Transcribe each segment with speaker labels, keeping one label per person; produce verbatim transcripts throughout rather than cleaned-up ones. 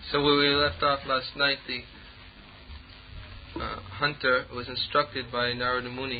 Speaker 1: So where we left off last night, the uh, hunter was instructed by Narada Muni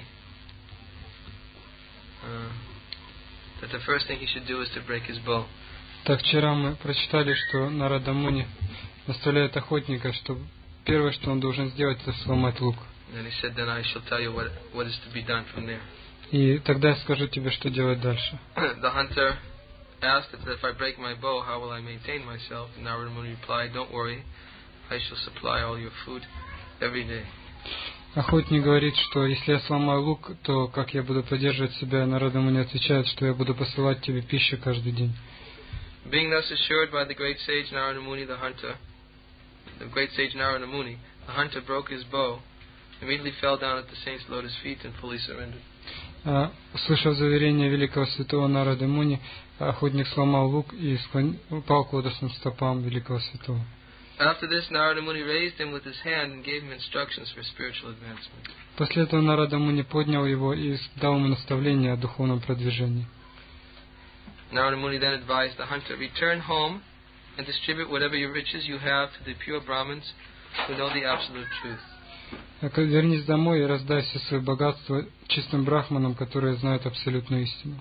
Speaker 1: uh, that the first thing he should do is to break his bow.
Speaker 2: Так вчера мы прочитали, что Нарада Муни наставляет охотника, что первое, что он должен сделать, это сломать лук.
Speaker 1: And he said, then I shall tell you what what is to be done from there.
Speaker 2: И тогда я скажу тебе, что делать дальше.
Speaker 1: The hunter asked that if I break my bow, how will I maintain myself? And Narada Muni replied, don't worry, I shall supply all your food every day.
Speaker 2: Охотник говорит, что если я сломаю лук, то как я буду поддерживать себя? Нарада Муни отвечает, что я буду посылать тебе пищу каждый день.
Speaker 1: Being thus assured by the great sage Narada Muni, the hunter, the great sage Narada Muni, the hunter broke his bow, immediately fell down at the saint's lotus feet and fully surrendered.
Speaker 2: Услышав заверение великого святого Нарады Муни, охотник сломал лук и упал к лотосным стопам великого святого.
Speaker 1: After this, Narada Muni raised him with his hand and gave him instructions for spiritual advancement.
Speaker 2: После этого Нарада Муни поднял его и дал ему наставление о духовном продвижении.
Speaker 1: Narada Muni then advised the hunter, return home and distribute whatever your riches you have to the pure Brahmins who know the absolute truth.
Speaker 2: Вернись домой и раздай все свое богатство чистым брахманам, которые знают абсолютную истину.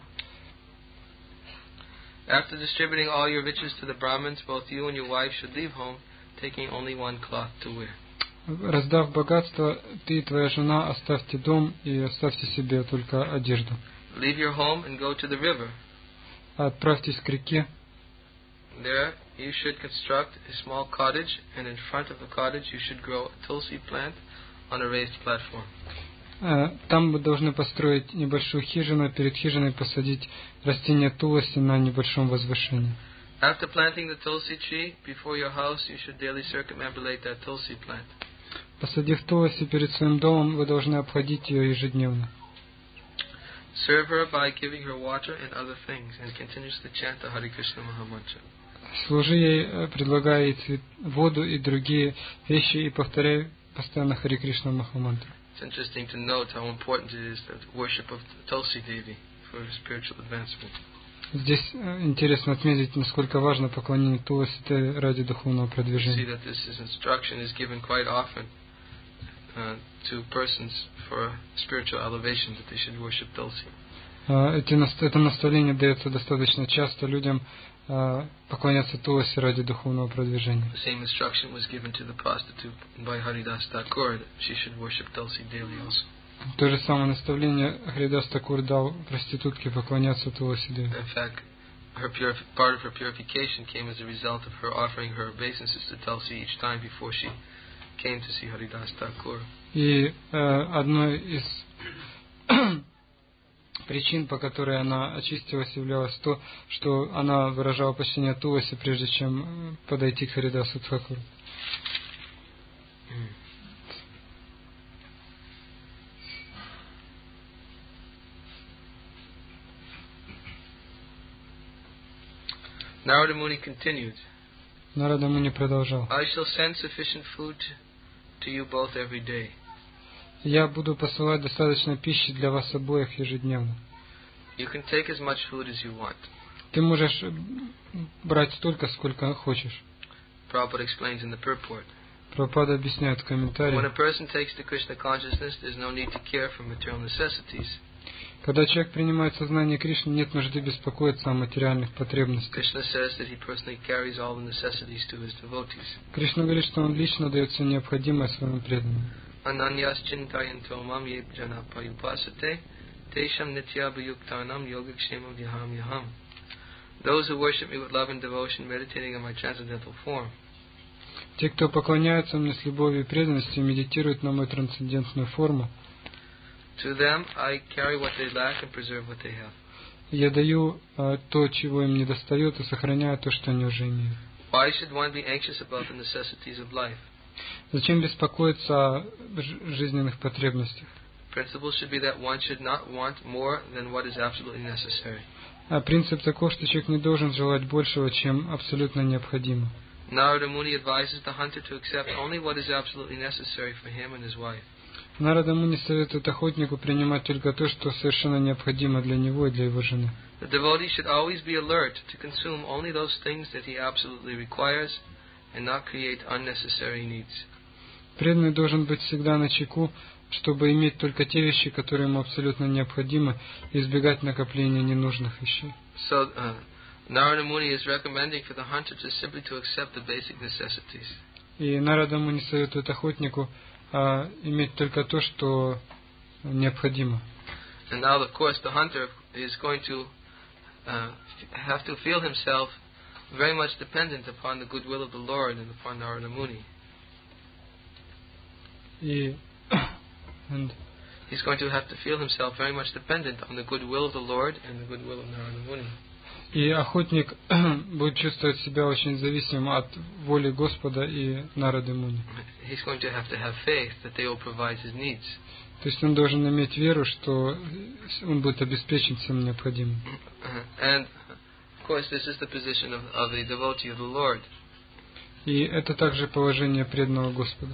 Speaker 1: After distributing all your riches to the Brahmins, both you and your wife should leave home, taking only one cloth to wear.
Speaker 2: Раздав богатство, ты и твоя жена оставьте дом и оставьте себе только одежду.
Speaker 1: Leave your home and go to the river.
Speaker 2: Отправьтесь к реке.
Speaker 1: There you should construct a small cottage, and in front of the cottage you should grow a tulsi plant on a raised platform.
Speaker 2: Там вы должны построить небольшую хижину, перед хижиной посадить растение туласи на небольшом возвышении.
Speaker 1: After planting the tulsi tree before your house, you should daily circumambulate that tulsi plant.
Speaker 2: Посадив туласи перед своим домом, вы должны обходить ее ежедневно.
Speaker 1: Serve her by giving her water and other things, and continuously chant the Hare Krishna Mahamantra.
Speaker 2: Служи ей, предлагая ей воду и другие вещи, и повторяй постоянно Харе Кришна Махамантру.
Speaker 1: It's interesting to note how important it is the worship of Tulsi Devi for spiritual advancement.
Speaker 2: Здесь интересно отметить, насколько важно поклонение Туласи ради духовного продвижения.
Speaker 1: See that this is instruction is given quite often uh, to persons for spiritual elevation that they should worship Tulsi.
Speaker 2: Эти, это наставление дается достаточно часто людям поклоняться Туласи ради духовного продвижения.
Speaker 1: The same instruction was given to the prostitute by Haridas Thakur that she should worship Tulsi daily also.
Speaker 2: То же самое наставление Харидас Такур дал проститутке поклоняться Туласи Деви.
Speaker 1: In fact, her purif- part of her purification came as a result of her offering her obeisances to Tulsi each time before she came to see Haridas Thakur.
Speaker 2: И э, одной из причин, по которой она очистилась, являлось то, что она выражала почтение Туласи, прежде чем подойти к Харидасу Тхакуру.
Speaker 1: Narada Muni continued.
Speaker 2: Нарада Муни продолжал.
Speaker 1: I shall send sufficient food to you both every day.
Speaker 2: Я буду посылать достаточно пищи для вас обоих ежедневно.
Speaker 1: You can take as much food as you want.
Speaker 2: Ты можешь брать столько, сколько хочешь.
Speaker 1: Prabhupada explains in the purport.
Speaker 2: Прабхупада объясняет в комментарии.
Speaker 1: When a person takes the Krishna consciousness, there's no need to care for material necessities.
Speaker 2: Когда человек принимает сознание Кришны, нет нужды беспокоиться о материальных потребностях.
Speaker 1: Krishna says that he personally carries all the necessities to his devotees.
Speaker 2: Кришна говорит, что он лично дает все необходимое своим преданным.
Speaker 1: Ananyas chintayanto mam ye jana payupasate tesham nityabhayuktanam yogakshemam yaham yaham. Those who worship me with love and devotion, meditating on my transcendental form.
Speaker 2: Те, кто поклоняются мне с любовью и преданностью, медитируют на мою трансцендентную форму.
Speaker 1: To them I carry what they lack and preserve what they have.
Speaker 2: Я даю uh, то, чего им недостает, и сохраняю то, что они уже имеют.
Speaker 1: Why should one be anxious about the necessities of life?
Speaker 2: Зачем беспокоиться о жизненных потребностях?
Speaker 1: Principle should be that one should not want more than what is absolutely necessary.
Speaker 2: А принцип таков, что человек не должен желать большего, чем абсолютно необходимо.
Speaker 1: Narada Muni advises the hunter to accept only what is absolutely necessary for him and his wife.
Speaker 2: Нарада Муни советует охотнику принимать только то, что совершенно необходимо для него и для его жены.
Speaker 1: The devotee should always be alert to consume only those things that he absolutely requires and not create unnecessary needs.
Speaker 2: Преданный должен быть всегда начеку, чтобы иметь только те вещи, которые ему абсолютно необходимы, и избегать накопления ненужных вещей.
Speaker 1: So, uh, Narada Muni is recommending for the hunter to simply to accept the basic necessities.
Speaker 2: И Нарада Муни советует охотнику а, иметь только то, что необходимо.
Speaker 1: And now, of course, the hunter is going to uh, have to feel himself very much dependent upon the goodwill of the Lord and upon Narada Muni.
Speaker 2: И and
Speaker 1: He's going to have to feel himself very much dependent on the goodwill of the Lord and the goodwill of Narada Muni.
Speaker 2: И охотник будет чувствовать себя очень зависимым от воли Господа и Нарады Муни.
Speaker 1: He's going to have to have faith that they will provide his needs.
Speaker 2: То есть он должен иметь веру, что он будет обеспечен всем необходимым.
Speaker 1: And of course, this is the position of, of the devotee of the Lord.
Speaker 2: И это также положение преданного Господа.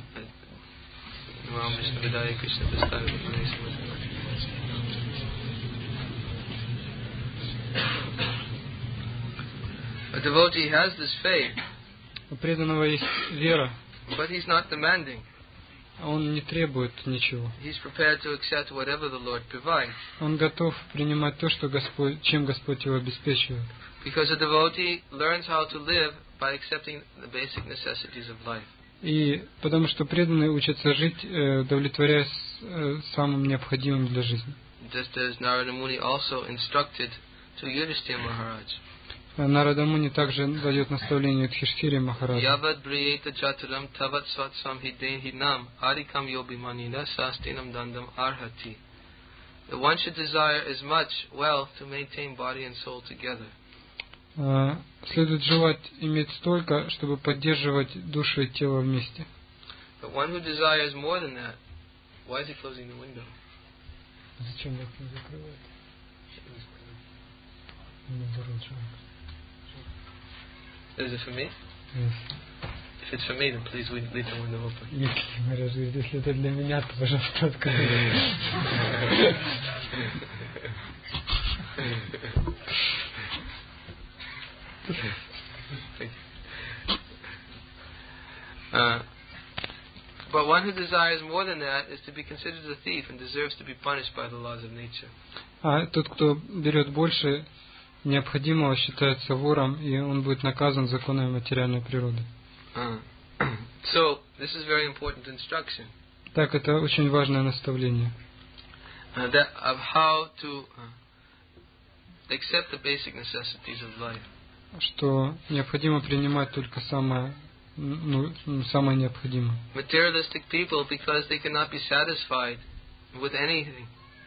Speaker 1: A devotee has this faith,
Speaker 2: У преданного есть вера,
Speaker 1: but he's not demanding.
Speaker 2: он не требует ничего.
Speaker 1: He's prepared to accept whatever the Lord provides.
Speaker 2: Он готов принимать то, что Господь, чем Господь его обеспечивает.
Speaker 1: Because a devotee learns how to live by accepting the basic necessities of life.
Speaker 2: И потому что преданные учатся жить, э, удовлетворяясь э, самым необходимым для жизни.
Speaker 1: Just as Narada Muni also instructed to Yudhishthira Maharaj.
Speaker 2: Нарада Муни также дает наставление Юдхиштхире Махараджу.
Speaker 1: Yavad briyeta chaturam tavat svatsam hidehinam arikam yobimanina sastinam dandam arhati. That one should desire as much wealth to maintain body and soul together.
Speaker 2: Uh, следует желать иметь столько, чтобы поддерживать душу и тело вместе.
Speaker 1: But one who desires more than that, why is he closing the window?
Speaker 2: Зачем окно закрывать?
Speaker 1: Is it for me?
Speaker 2: Yes.
Speaker 1: If it's for me, then please leave the window open.
Speaker 2: Если, Маharaj, если это для меня, то, пожалуйста, откройте.
Speaker 1: uh, but one who desires more than that is to be considered a thief and deserves to be punished by the laws of nature.
Speaker 2: А тот, кто берет больше необходимого, считается вором, и он будет наказан законами материальной природы.
Speaker 1: Uh, so, this is very important instruction.
Speaker 2: Так, это очень важное наставление.
Speaker 1: Uh, that of how to uh, accept the basic necessities of life.
Speaker 2: Что необходимо принимать только самое, ну, самое необходимое.
Speaker 1: Materialistic people, because they cannot be satisfied with anything.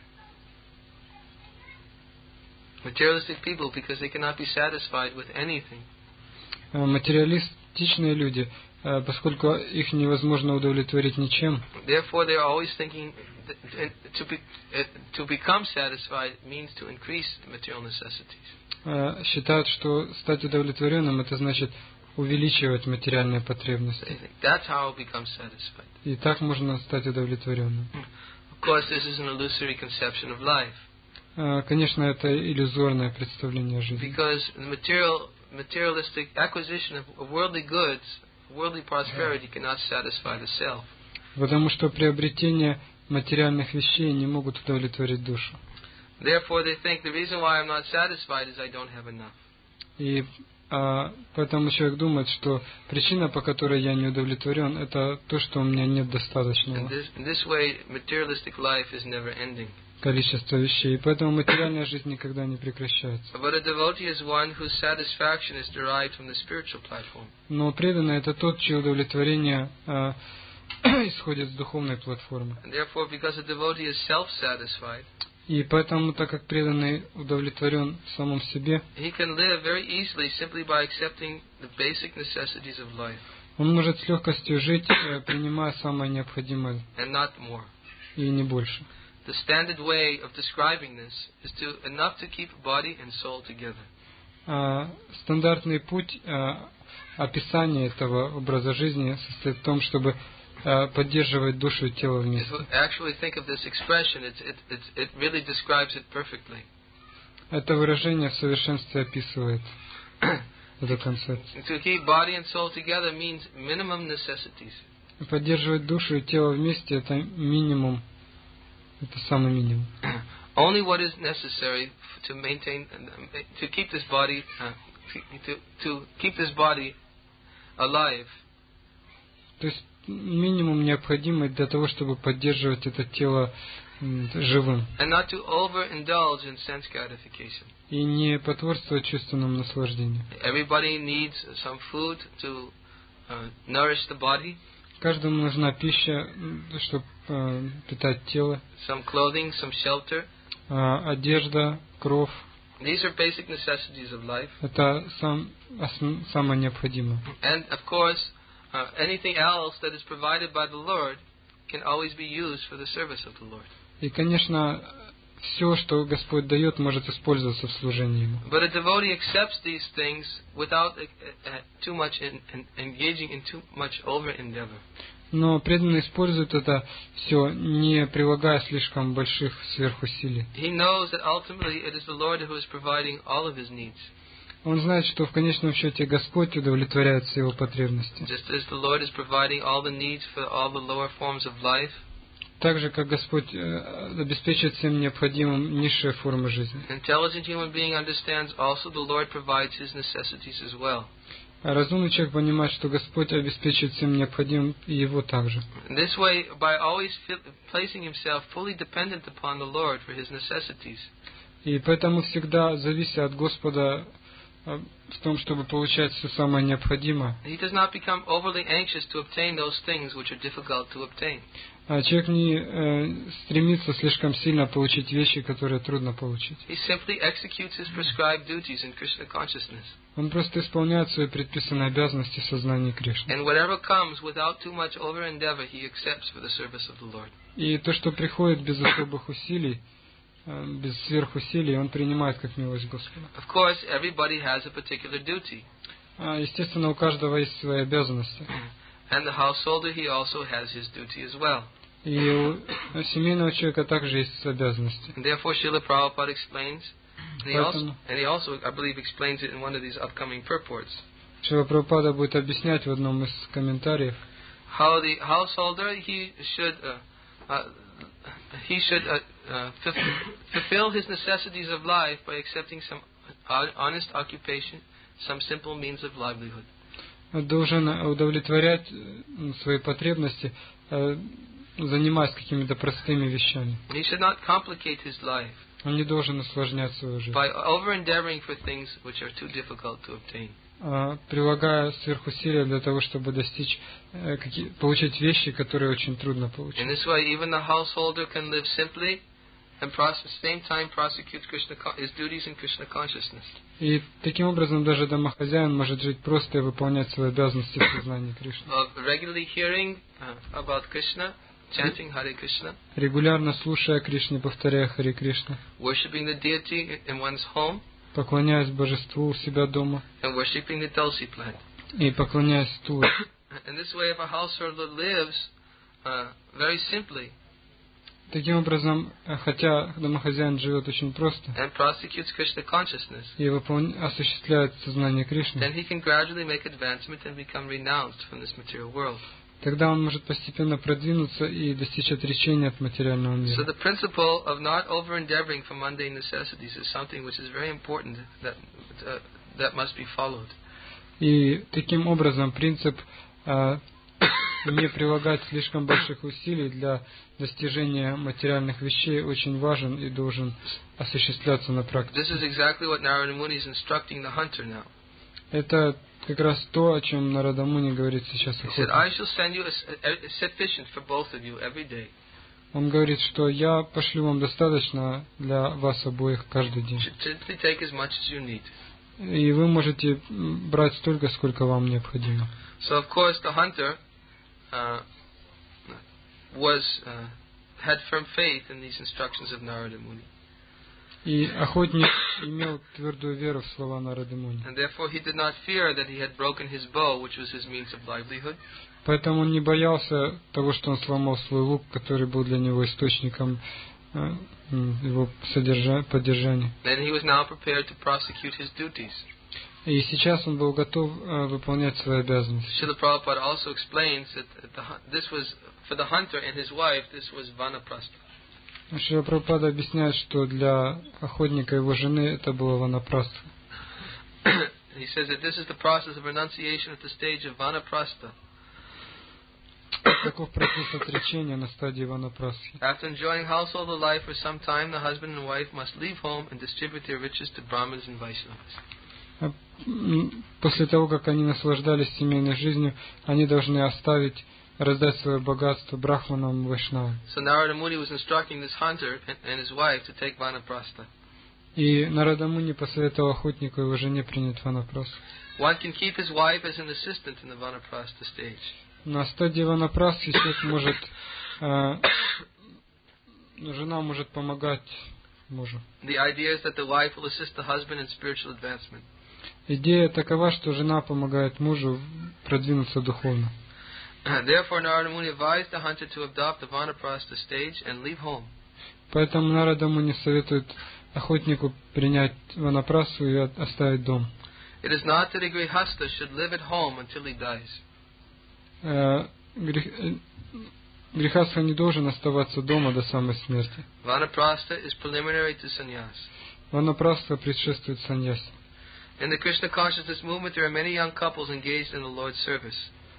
Speaker 1: Materialistic people, because they cannot be satisfied with anything.
Speaker 2: Материалистичные люди, поскольку их невозможно удовлетворить ничем.
Speaker 1: Therefore, they are always thinking that to be to become satisfied means to increase the material necessities.
Speaker 2: Считают, что стать удовлетворенным, это значит увеличивать материальные потребности.
Speaker 1: That's how it becomes satisfied.
Speaker 2: И так можно стать удовлетворенным.
Speaker 1: Of course, this is an illusory conception of life.
Speaker 2: Конечно, это иллюзорное представление о жизни.
Speaker 1: Because the material, materialistic acquisition of worldly goods, worldly prosperity cannot satisfy the self.
Speaker 2: Потому что приобретение материальных вещей не могут удовлетворить душу.
Speaker 1: Therefore, they think the reason why I'm not satisfied is I don't have enough.
Speaker 2: И а, поэтому человек думает, что причина, по которой я не удовлетворен, это то, что у меня нет достаточного
Speaker 1: In this, in this way, materialistic life is never ending.
Speaker 2: количества вещей. И поэтому материальная жизнь никогда не прекращается.
Speaker 1: But a devotee is one whose satisfaction is derived from the spiritual platform.
Speaker 2: Но преданный — это тот, чье удовлетворение а, исходит с духовной платформы.
Speaker 1: And therefore, because a devotee is self-satisfied,
Speaker 2: И поэтому, так как преданный удовлетворен в самом себе,
Speaker 1: he can live very easily simply by accepting the basic necessities of life.
Speaker 2: Он может с легкостью жить, принимая самое необходимое,
Speaker 1: and not more.
Speaker 2: И не больше.
Speaker 1: The standard way of describing this is to enough to keep body and soul together.
Speaker 2: А, стандартный путь а, описания этого образа жизни состоит в том, чтобы а, поддерживать душу и тело вместе.
Speaker 1: If we actually think of this expression, it, it, it, it really describes it perfectly.
Speaker 2: Это выражение в совершенстве описывает. эту концепцию.
Speaker 1: To keep body and soul together means minimum necessities.
Speaker 2: Поддерживать душу и тело вместе — это минимум, это самый минимум.
Speaker 1: Only what is necessary to maintain, to keep this body, uh, to to keep this body alive.
Speaker 2: То есть минимум необходимый для того, чтобы поддерживать это тело живым.
Speaker 1: And not to overindulge in sense gratification.
Speaker 2: И не потворствовать чувственному наслаждению.
Speaker 1: Everybody needs some food to uh, nourish the body.
Speaker 2: Каждому нужна пища, чтобы э, питать тело.
Speaker 1: Some clothing, some shelter.
Speaker 2: Э, одежда, кров.
Speaker 1: These are basic necessities of life.
Speaker 2: Это сам, основ, самое необходимое.
Speaker 1: And of course, uh, anything else that is provided by the Lord can always be used for the service of the Lord.
Speaker 2: И, конечно, все, что Господь дает, может использоваться в служении Ему.
Speaker 1: But a devotee accepts these things without uh, uh, too much in, in, engaging in too much over endeavor.
Speaker 2: Но преданный использует это все, не прилагая слишком больших сверхусилий.
Speaker 1: He knows that ultimately it is the Lord who is providing all of his needs.
Speaker 2: Он знает, что в конечном счете Господь удовлетворяет все его потребности.
Speaker 1: Just as the Lord is providing all the needs for all the lower forms of life.
Speaker 2: Так же, как Господь э, обеспечивает всем необходимым низшие формы жизни.
Speaker 1: Intelligent human being understands also the Lord provides his necessities as well.
Speaker 2: А разумный человек понимает, что Господь обеспечивает всем необходимым и его также.
Speaker 1: In this way, by always placing himself fully dependent upon the Lord for his necessities.
Speaker 2: И поэтому всегда завися от Господа в том, чтобы получать все самое необходимое.
Speaker 1: He does not become overly anxious to obtain those things which are difficult to obtain.
Speaker 2: А человек не э, стремится слишком сильно получить вещи, которые трудно получить.
Speaker 1: He simply executes his prescribed duties in Krishna consciousness.
Speaker 2: Он просто исполняет свои предписанные обязанности в сознании Кришны.
Speaker 1: And whatever comes without too much over endeavor, he accepts for the service of the Lord.
Speaker 2: И то, что приходит без особых усилий, без сверхусилий, он принимает как милость Господа.
Speaker 1: Of course, everybody has a particular duty.
Speaker 2: Естественно, у каждого есть свои обязанности.
Speaker 1: And the householder, he also has his duty as well.
Speaker 2: И у семейного человека также есть обязанности.
Speaker 1: And therefore, Srila Prabhupada explains, and he, also,
Speaker 2: Поэтому
Speaker 1: and he also, I believe, explains it in one of these upcoming purports.
Speaker 2: Шрила Прабхупада будет объяснять в одном из комментариев,
Speaker 1: how the householder, he should, uh, uh, he should uh, uh, fulfill his necessities of life by accepting some honest occupation, some simple means of livelihood.
Speaker 2: Должен удовлетворять свои потребности, занимаясь какими-то простыми вещами.
Speaker 1: He should not complicate his life.
Speaker 2: Он не должен усложнять свою жизнь.
Speaker 1: By over-endeavoring for things which are too difficult to obtain.
Speaker 2: Прилагая сверхусилия для того, чтобы достичь, получить вещи, которые очень трудно получить.
Speaker 1: In this way, even the householder can live simply and at the same time prosecute Krishna, his duties in Krishna consciousness.
Speaker 2: И таким образом даже домохозяин может жить просто и выполнять свои обязанности в сознании Кришны.
Speaker 1: Of regularly hearing uh, about Krishna, chanting Hare Krishna,
Speaker 2: регулярно слушая Кришне, повторяя Харе Кришна,
Speaker 1: worshipping the deity in one's home,
Speaker 2: поклоняясь божеству у себя дома,
Speaker 1: and worshipping the tulsi plant.
Speaker 2: И поклоняясь Туле.
Speaker 1: In this way, if a householder lives uh, very simply,
Speaker 2: таким образом, хотя домохозяин живет очень просто
Speaker 1: and prosecutes Krishna consciousness,
Speaker 2: и выполня... осуществляет сознание Кришны,
Speaker 1: then he can gradually make advancement and become renounced from this material world.
Speaker 2: тогда он может постепенно продвинуться и достичь отречения от материального мира.
Speaker 1: So the principle of not over-endeavoring for mundane necessities is something which is very important that uh, that must be followed.
Speaker 2: И таким образом принцип э, не прилагать слишком больших усилий для достижения материальных вещей очень важен и должен осуществляться на практике.
Speaker 1: This is exactly what Narada Muni is instructing the hunter now.
Speaker 2: Это как раз то, о чем Нарада Муни говорит сейчас охотник. Он говорит, что я пошлю вам достаточно для вас обоих каждый день. И вы можете брать столько, сколько вам необходимо.
Speaker 1: So of course the hunter uh, was uh, had firm faith in these instructions of Narada Muni.
Speaker 2: И охотник имел твердую веру в слова Нарады Муни.
Speaker 1: And therefore he did not fear that he had broken his bow, which was his means of livelihood.
Speaker 2: Поэтому он не боялся того, что он сломал свой лук, который был для него источником э, его содержа... поддержания.
Speaker 1: Then he was now prepared to prosecute his duties.
Speaker 2: И сейчас он был готов uh, выполнять свои обязанности.
Speaker 1: Srila Prabhupada also explains that the, this was, for the hunter and his wife, this was vanaprastha.
Speaker 2: Шрила Прабхупада объясняет, что для охотника и его жены это было ванапрастха.
Speaker 1: He says that this is the process of renunciation at the stage of vanaprastha.
Speaker 2: Таков процесс отречения на стадии ванапрастхи.
Speaker 1: After enjoying household life for some time, the husband and wife must leave home and distribute their riches to Brahmins and Vaishnavas.
Speaker 2: После того, как они наслаждались семейной жизнью, они должны оставить, раздать свое богатство брахманам и вайшнавам.
Speaker 1: So Narada Muni was instructing this hunter and his wife to take vanaprastha.
Speaker 2: И Нарада Муни посоветовал охотнику и его жене принять ванапрастху.
Speaker 1: One can keep his wife as an assistant in the vanaprastha stage.
Speaker 2: На стадии ванапрастхи человек может, э, жена может помогать мужу.
Speaker 1: The idea is that the wife will assist the husband in spiritual advancement.
Speaker 2: Идея такова, что жена помогает мужу продвинуться духовно.
Speaker 1: Therefore, Narada Muni advised the hunter to adopt the vanaprastha stage and leave home.
Speaker 2: Поэтому Нарада Муни советует охотнику принять ванапрастху и оставить дом.
Speaker 1: It is not that a grihastha should live at home until he dies.
Speaker 2: Э, грех, грехастха не должен оставаться дома до самой смерти.
Speaker 1: Vanaprastha is preliminary to sannyas.
Speaker 2: Ванапрастха предшествует саньясе.
Speaker 1: In the Krishna consciousness movement, there are many young couples engaged in the Lord's service.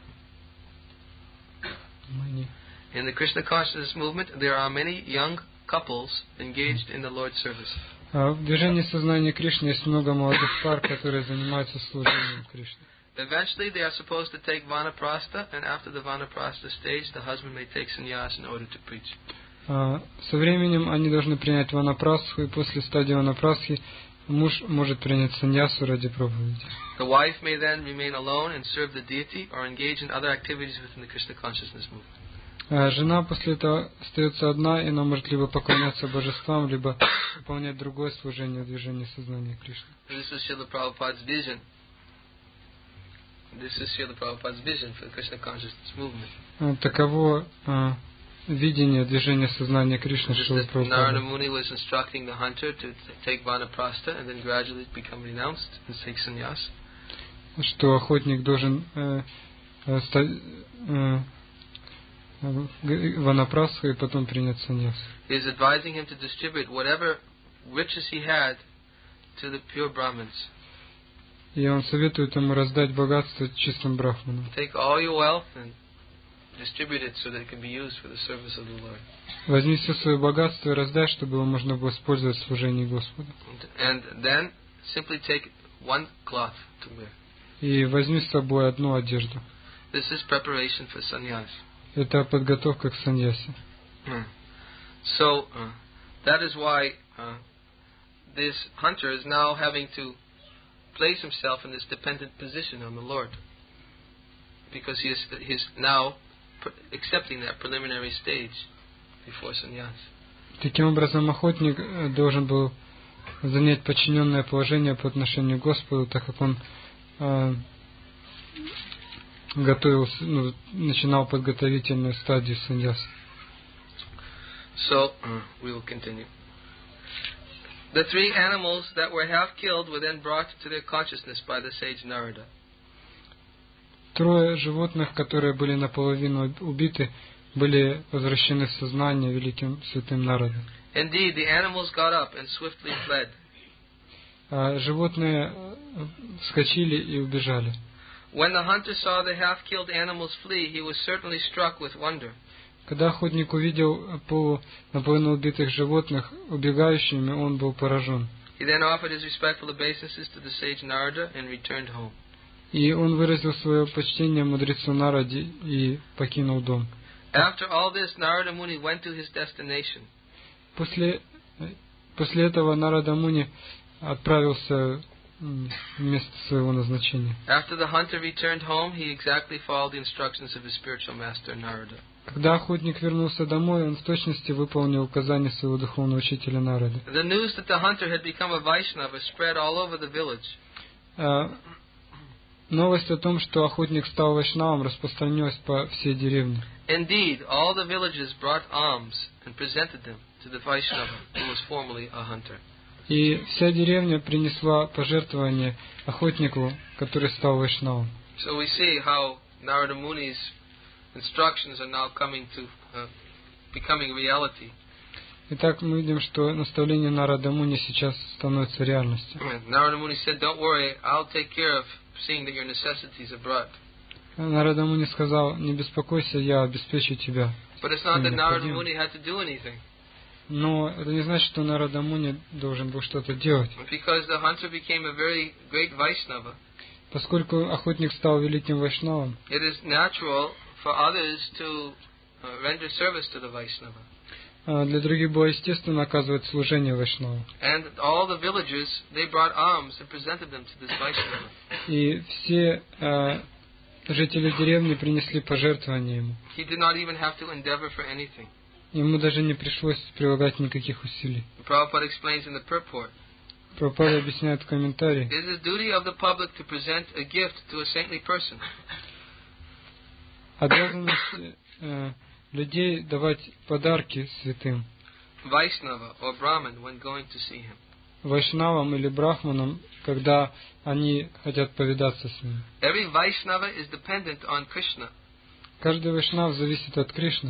Speaker 1: In the Krishna consciousness movement, there are many young couples engaged in the Lord's service.
Speaker 2: В движении сознания Кришны есть много молодых пар, которые занимаются служением Кришне.
Speaker 1: Eventually, they are supposed to take vanaprastha, and after the vanaprastha stage, the husband may take sannyas in order to preach.
Speaker 2: Со временем они должны принять ванапрастху, и после стадии ванапрастхи муж может принять саньясу ради проповеди.
Speaker 1: The wife may then remain alone and serve the deity or engage in other activities within the Krishna consciousness movement.
Speaker 2: Жена после этого остается одна, и она может либо поклоняться божествам, либо выполнять другое служение в движении сознания Кришны.
Speaker 1: This is Srila Prabhupada's vision. This is Srila Prabhupada's vision for the Krishna consciousness movement.
Speaker 2: Таково видение движения сознания Кришны Шрила Прабхупады.
Speaker 1: Narada Muni was instructing the hunter to take vanaprastha and then gradually become renounced and take sannyas.
Speaker 2: Что охотник должен э, стать э, ванапрастху и потом принять саньяс.
Speaker 1: He is advising him to distribute whatever riches he had to the pure Brahmins.
Speaker 2: И он советует ему раздать богатство чистым брахманам.
Speaker 1: Take all your wealth and distribute it so that it can be used for the service of the Lord.
Speaker 2: Возьми все свое богатство и раздай, чтобы его можно было использовать в служении Господу.
Speaker 1: And then simply take one cloth to wear.
Speaker 2: И возьми с собой одну одежду.
Speaker 1: This is preparation for sannyas.
Speaker 2: Это подготовка к саньясе.
Speaker 1: So uh, that is why uh, this hunter is now having to place himself in this dependent position on the Lord, because he is he's now accepting that preliminary stage before sannyas.
Speaker 2: Таким образом, охотник должен был занять подчиненное положение по отношению к Господу, так как он э, готовился, ну, начинал подготовительную стадию саньяса.
Speaker 1: So uh, we will continue. The three animals that were half killed were then brought to their consciousness by the sage Narada.
Speaker 2: Трое животных, которые были наполовину убиты, были возвращены в сознание великим святым Нарадой.
Speaker 1: Indeed, the animals got up and swiftly fled.
Speaker 2: А животные вскочили и убежали.
Speaker 1: When the hunter saw the half-killed animals flee, he was certainly struck with wonder.
Speaker 2: Когда охотник увидел полу, наполовину убитых животных убегающими, он был поражен.
Speaker 1: He then offered his respectful obeisances to the sage Narada and returned home.
Speaker 2: И он выразил свое почтение мудрецу Нараде и покинул дом.
Speaker 1: After all this, Narada Muni went to his destination.
Speaker 2: После, после этого Нарада Муни отправился в место своего назначения.
Speaker 1: After the hunter returned home, he exactly followed the instructions of his spiritual master Narada.
Speaker 2: Когда охотник вернулся домой, он в точности выполнил указания своего духовного учителя Нарады.
Speaker 1: The news that the hunter had become a Vaishnava spread all over the village.
Speaker 2: Uh, новость о том, что охотник стал вайшнавом, распространилась по всей деревне.
Speaker 1: Indeed, all the villages brought alms and presented them to the Vaishnava who was formerly a hunter.
Speaker 2: И вся деревня принесла пожертвование охотнику, который стал вайшнавом.
Speaker 1: So we see how Narada Muni's instructions are now coming to uh, becoming reality.
Speaker 2: Итак, мы видим, что наставление Нарада Муни сейчас становится реальностью.
Speaker 1: Narada Muni said, "Don't worry, I'll take care of seeing that your necessities are brought."
Speaker 2: Нарада Муни сказал: не беспокойся, я обеспечу тебя.
Speaker 1: But it's not that Narada Muni had to do anything.
Speaker 2: Но это не значит, что Нарада Муни должен был что-то делать.
Speaker 1: Because the hunter became a very great Vaishnava,
Speaker 2: Поскольку охотник стал великим вайшнавом,
Speaker 1: it is natural for others to uh, render service to the Vaishnava.
Speaker 2: для других было естественно оказывать служение вайшнаву.
Speaker 1: And all the villagers, they brought alms and presented them to this Vaishnava.
Speaker 2: И все э, жители деревни принесли пожертвования ему.
Speaker 1: He did not even have to endeavor for anything.
Speaker 2: Ему даже не пришлось прилагать никаких усилий.
Speaker 1: Prabhupada explains in the purport.
Speaker 2: Прабхупада объясняет в комментарии:
Speaker 1: It is the duty of the public to present a gift to a saintly person.
Speaker 2: обязанность э, людей давать подарки святым,
Speaker 1: Vaishnava or Brahmin when going to see him.
Speaker 2: вайшнавам или брахманам, когда они хотят повидаться с ним.
Speaker 1: Every Vaishnava is dependent on Krishna.
Speaker 2: Каждый вайшнав зависит от Кришны.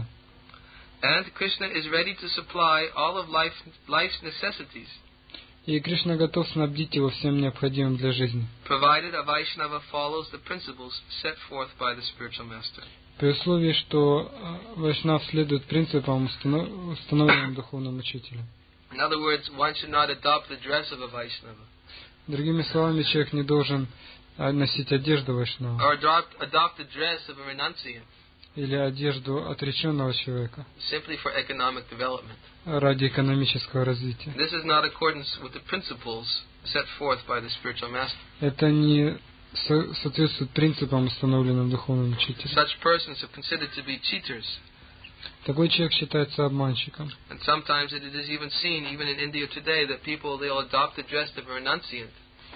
Speaker 1: And Krishna is ready to supply all of life, life's necessities,
Speaker 2: И Кришна готов снабдить его всем необходимым для жизни,
Speaker 1: provided a Vaishnava follows the principles set forth by the spiritual master.
Speaker 2: при условии, что вайшнав следует принципам, установленным духовным учителем.
Speaker 1: In other words, one should not adopt the dress of a Vaishnava,
Speaker 2: Другими словами, человек не должен носить одежду вайшнава
Speaker 1: or adopt, adopt the dress of a renunciant,
Speaker 2: или одежду отреченного человека
Speaker 1: simply for economic development.
Speaker 2: ради экономического развития.
Speaker 1: This is not accordance with the principles set forth by the spiritual master.
Speaker 2: Это не со- соответствует принципам, установленным духовным учителем.
Speaker 1: Such persons are considered to be cheaters,
Speaker 2: Такой человек считается обманщиком.
Speaker 1: and sometimes it is even seen, even in India today, that people, they'll adopt the dress of a renunciant,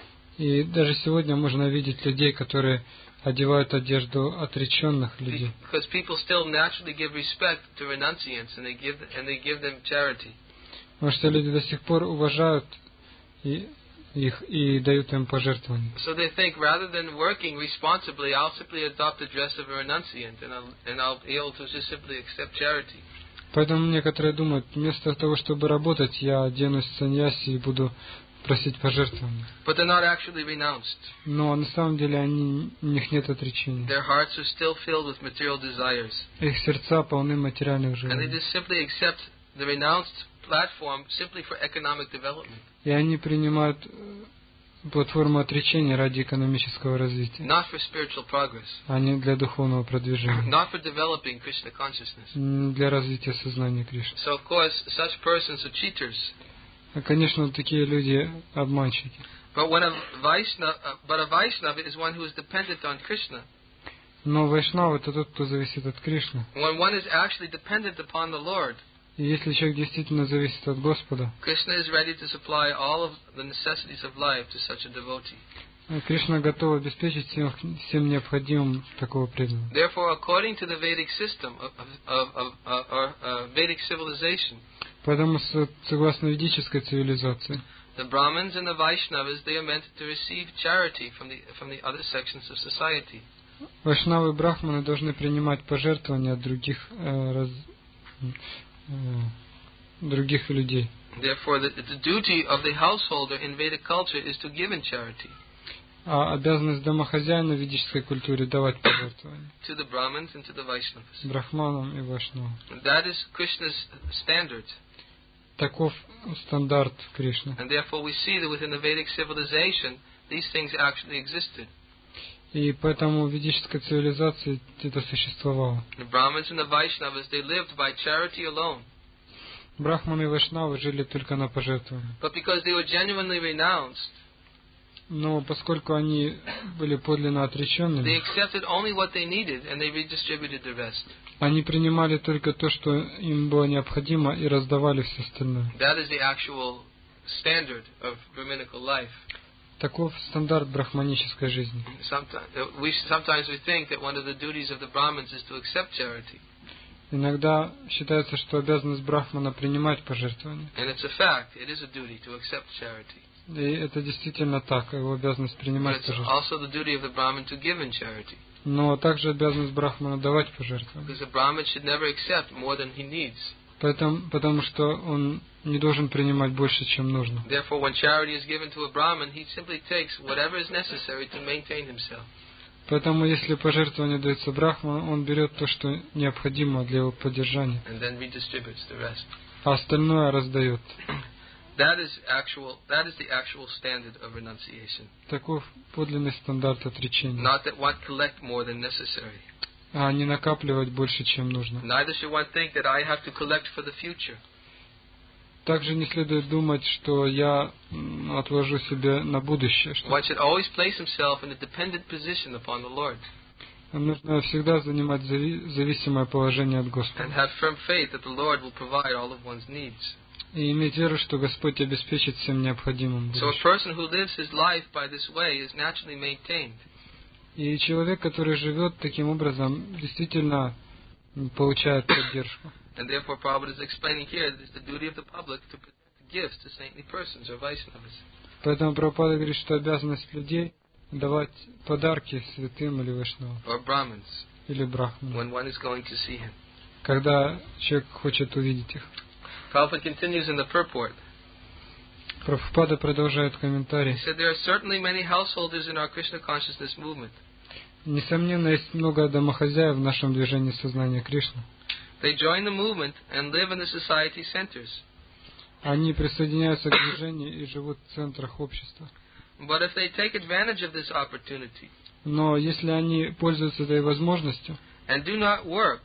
Speaker 2: И даже сегодня можно видеть людей, которые одевают одежду отреченных людей.
Speaker 1: because people still naturally give respect to renunciants, and they give and they give them charity.
Speaker 2: Потому что люди до сих пор уважают и- их и дают им пожертвования.
Speaker 1: So they think, rather than working responsibly, I'll simply adopt the dress of a renunciant, and I'll, and I'll be able to just simply accept charity.
Speaker 2: Поэтому некоторые думают, вместо того, чтобы работать, я оденусь в саньяси и буду просить пожертвования.
Speaker 1: But they're not actually renounced.
Speaker 2: Но на самом деле они, у них нет отречения.
Speaker 1: Their hearts are still filled with material desires,
Speaker 2: Их сердца полны материальных
Speaker 1: and they
Speaker 2: желаний.
Speaker 1: just simply accept the renounced platform simply for economic development,
Speaker 2: И они принимают э, платформу отречения ради экономического развития,
Speaker 1: not for spiritual progress,
Speaker 2: а не для духовного продвижения,
Speaker 1: not for developing Krishna consciousness.
Speaker 2: не для развития сознания Кришны.
Speaker 1: So of course, such persons are cheaters.
Speaker 2: А, конечно, такие люди обманщики.
Speaker 1: But when a Vaishnava, uh, but a Vaishnava is one who is dependent on Krishna.
Speaker 2: Но вайшнав — это тот, кто зависит от Кришны.
Speaker 1: When one is actually dependent upon the Lord,
Speaker 2: И если человек действительно зависит от Господа,
Speaker 1: Krishna is ready to supply all of the necessities of life to such a devotee.
Speaker 2: Кришна готов обеспечить всем, всем необходимым такого преданного.
Speaker 1: Therefore, according to the Vedic system of, of, of, of uh, uh, Vedic civilization,
Speaker 2: Поэтому, с- согласно ведической цивилизации,
Speaker 1: the Brahmins and the Vaishnavas, they are meant to receive charity from the from the other sections of society.
Speaker 2: вайшнавы и брахманы должны принимать пожертвования от других, э, раз- э, других людей.
Speaker 1: Therefore, the, the duty of the householder in Vedic culture is to give in charity
Speaker 2: А обязанность домохозяина в ведической культуре — давать пожертвования
Speaker 1: to the Brahmins and to the Vaishnavas.
Speaker 2: брахманам и вайшнавам.
Speaker 1: And that is Krishna's standard.
Speaker 2: Таков стандарт Кришны.
Speaker 1: And therefore, we see that within the Vedic civilization, these things actually existed.
Speaker 2: И поэтому в ведической цивилизации это существовало.
Speaker 1: The Brahmins and the Vaishnavas, they lived by charity alone.
Speaker 2: Брахманы и вайшнавы жили только на пожертвования.
Speaker 1: But because they were genuinely renounced,
Speaker 2: Но поскольку они были подлинно
Speaker 1: they
Speaker 2: отреченными,
Speaker 1: accepted only what they needed and they redistributed the rest.
Speaker 2: они принимали только то, что им было необходимо, и раздавали все остальное.
Speaker 1: That is the actual standard of Brahminical life.
Speaker 2: Таков стандарт брахманической жизни.
Speaker 1: Sometimes we, sometimes we think that one of the duties of the Brahmins is to accept charity.
Speaker 2: Иногда считается, что обязанность брахмана принимать пожертвования.
Speaker 1: And it's a fact. It is a duty to accept charity.
Speaker 2: И это действительно так, его обязанность
Speaker 1: But
Speaker 2: принимать
Speaker 1: it's
Speaker 2: пожертвования.
Speaker 1: also the duty of the Brahmin to give in charity.
Speaker 2: Но также обязанность брахмана давать пожертвования.
Speaker 1: Because the Brahmin should never accept more than he needs.
Speaker 2: Поэтому, потому что он не должен принимать больше, чем нужно.
Speaker 1: Therefore, when charity is given to a Brahmin, he simply takes whatever is necessary to maintain himself.
Speaker 2: Поэтому, если пожертвование дается брахману, он берет то, что необходимо для его поддержания,
Speaker 1: And then redistributes the rest.
Speaker 2: а остальное раздает.
Speaker 1: That is actual. That is the actual standard of renunciation.
Speaker 2: Таков подлинный стандарт отречения.
Speaker 1: Not that one collect more than necessary.
Speaker 2: А не накапливать больше, чем нужно.
Speaker 1: Neither should one think that I have to collect for the future.
Speaker 2: Также не следует думать, что я м, отложу себе на будущее. Что
Speaker 1: One should always place himself in a dependent position upon the Lord
Speaker 2: нужно всегда занимать зави- зависимое положение от
Speaker 1: and
Speaker 2: Господа.
Speaker 1: have firm faith that the Lord will provide all of one's needs.
Speaker 2: И иметь веру, что Господь обеспечит всем необходимым. в
Speaker 1: So a
Speaker 2: будущем.
Speaker 1: person who lives his life by this way is naturally maintained.
Speaker 2: И человек, который живет таким образом, действительно м, получает поддержку.
Speaker 1: And therefore, Prabhupada is explaining here that it's the duty of the public to present gifts to saintly persons or Vaishnavas.
Speaker 2: Поэтому Прабхупада говорит, что обязанность людей давать подарки святым или вайшнавам,
Speaker 1: Or Brahmins,
Speaker 2: или брахманам,
Speaker 1: when one is going to see him.
Speaker 2: когда человек хочет увидеть их.
Speaker 1: Prabhupada continues in the purport.
Speaker 2: Прабхупада продолжает
Speaker 1: He
Speaker 2: комментарий.
Speaker 1: said, there are certainly many householders in our Krishna consciousness movement.
Speaker 2: Несомненно, есть много домохозяев в нашем движении сознания Кришны.
Speaker 1: They join the movement and live in the society centers.
Speaker 2: Они присоединяются к движению и живут в центрах общества.
Speaker 1: But if they take advantage of this opportunity
Speaker 2: Но если они пользуются этой возможностью,
Speaker 1: and do not work,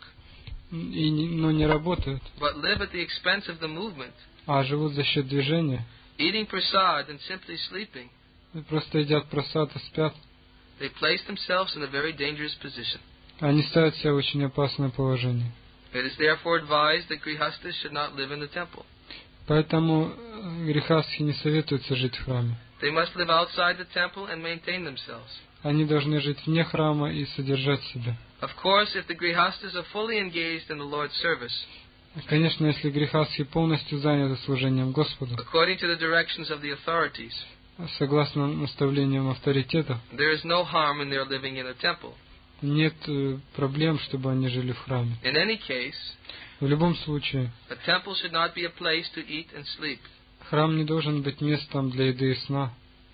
Speaker 2: и не, но не работают,
Speaker 1: but live at the expense of the movement,
Speaker 2: а живут за счет движения,
Speaker 1: eating prasad and simply sleeping,
Speaker 2: и просто едят просад и спят,
Speaker 1: they place themselves in a very dangerous position.
Speaker 2: они ставят себя в очень опасное положение.
Speaker 1: It is therefore advised that grihastas should not live in the temple.
Speaker 2: Поэтому э, грехастхи не советуется жить в храме.
Speaker 1: They must live outside the temple and maintain themselves.
Speaker 2: Они должны жить вне храма и содержать себя.
Speaker 1: Of course, if the grihastas are fully engaged in the Lord's service,
Speaker 2: Конечно, если грехастхи полностью заняты служением Господу,
Speaker 1: according to the directions of the authorities,
Speaker 2: согласно наставлениям авторитета,
Speaker 1: there is no harm in their living in a temple.
Speaker 2: нет э, проблем, чтобы они жили в храме.
Speaker 1: In any case,
Speaker 2: В любом случае,
Speaker 1: a temple should not be a place to eat and sleep.
Speaker 2: храм не должен быть местом для еды и сна.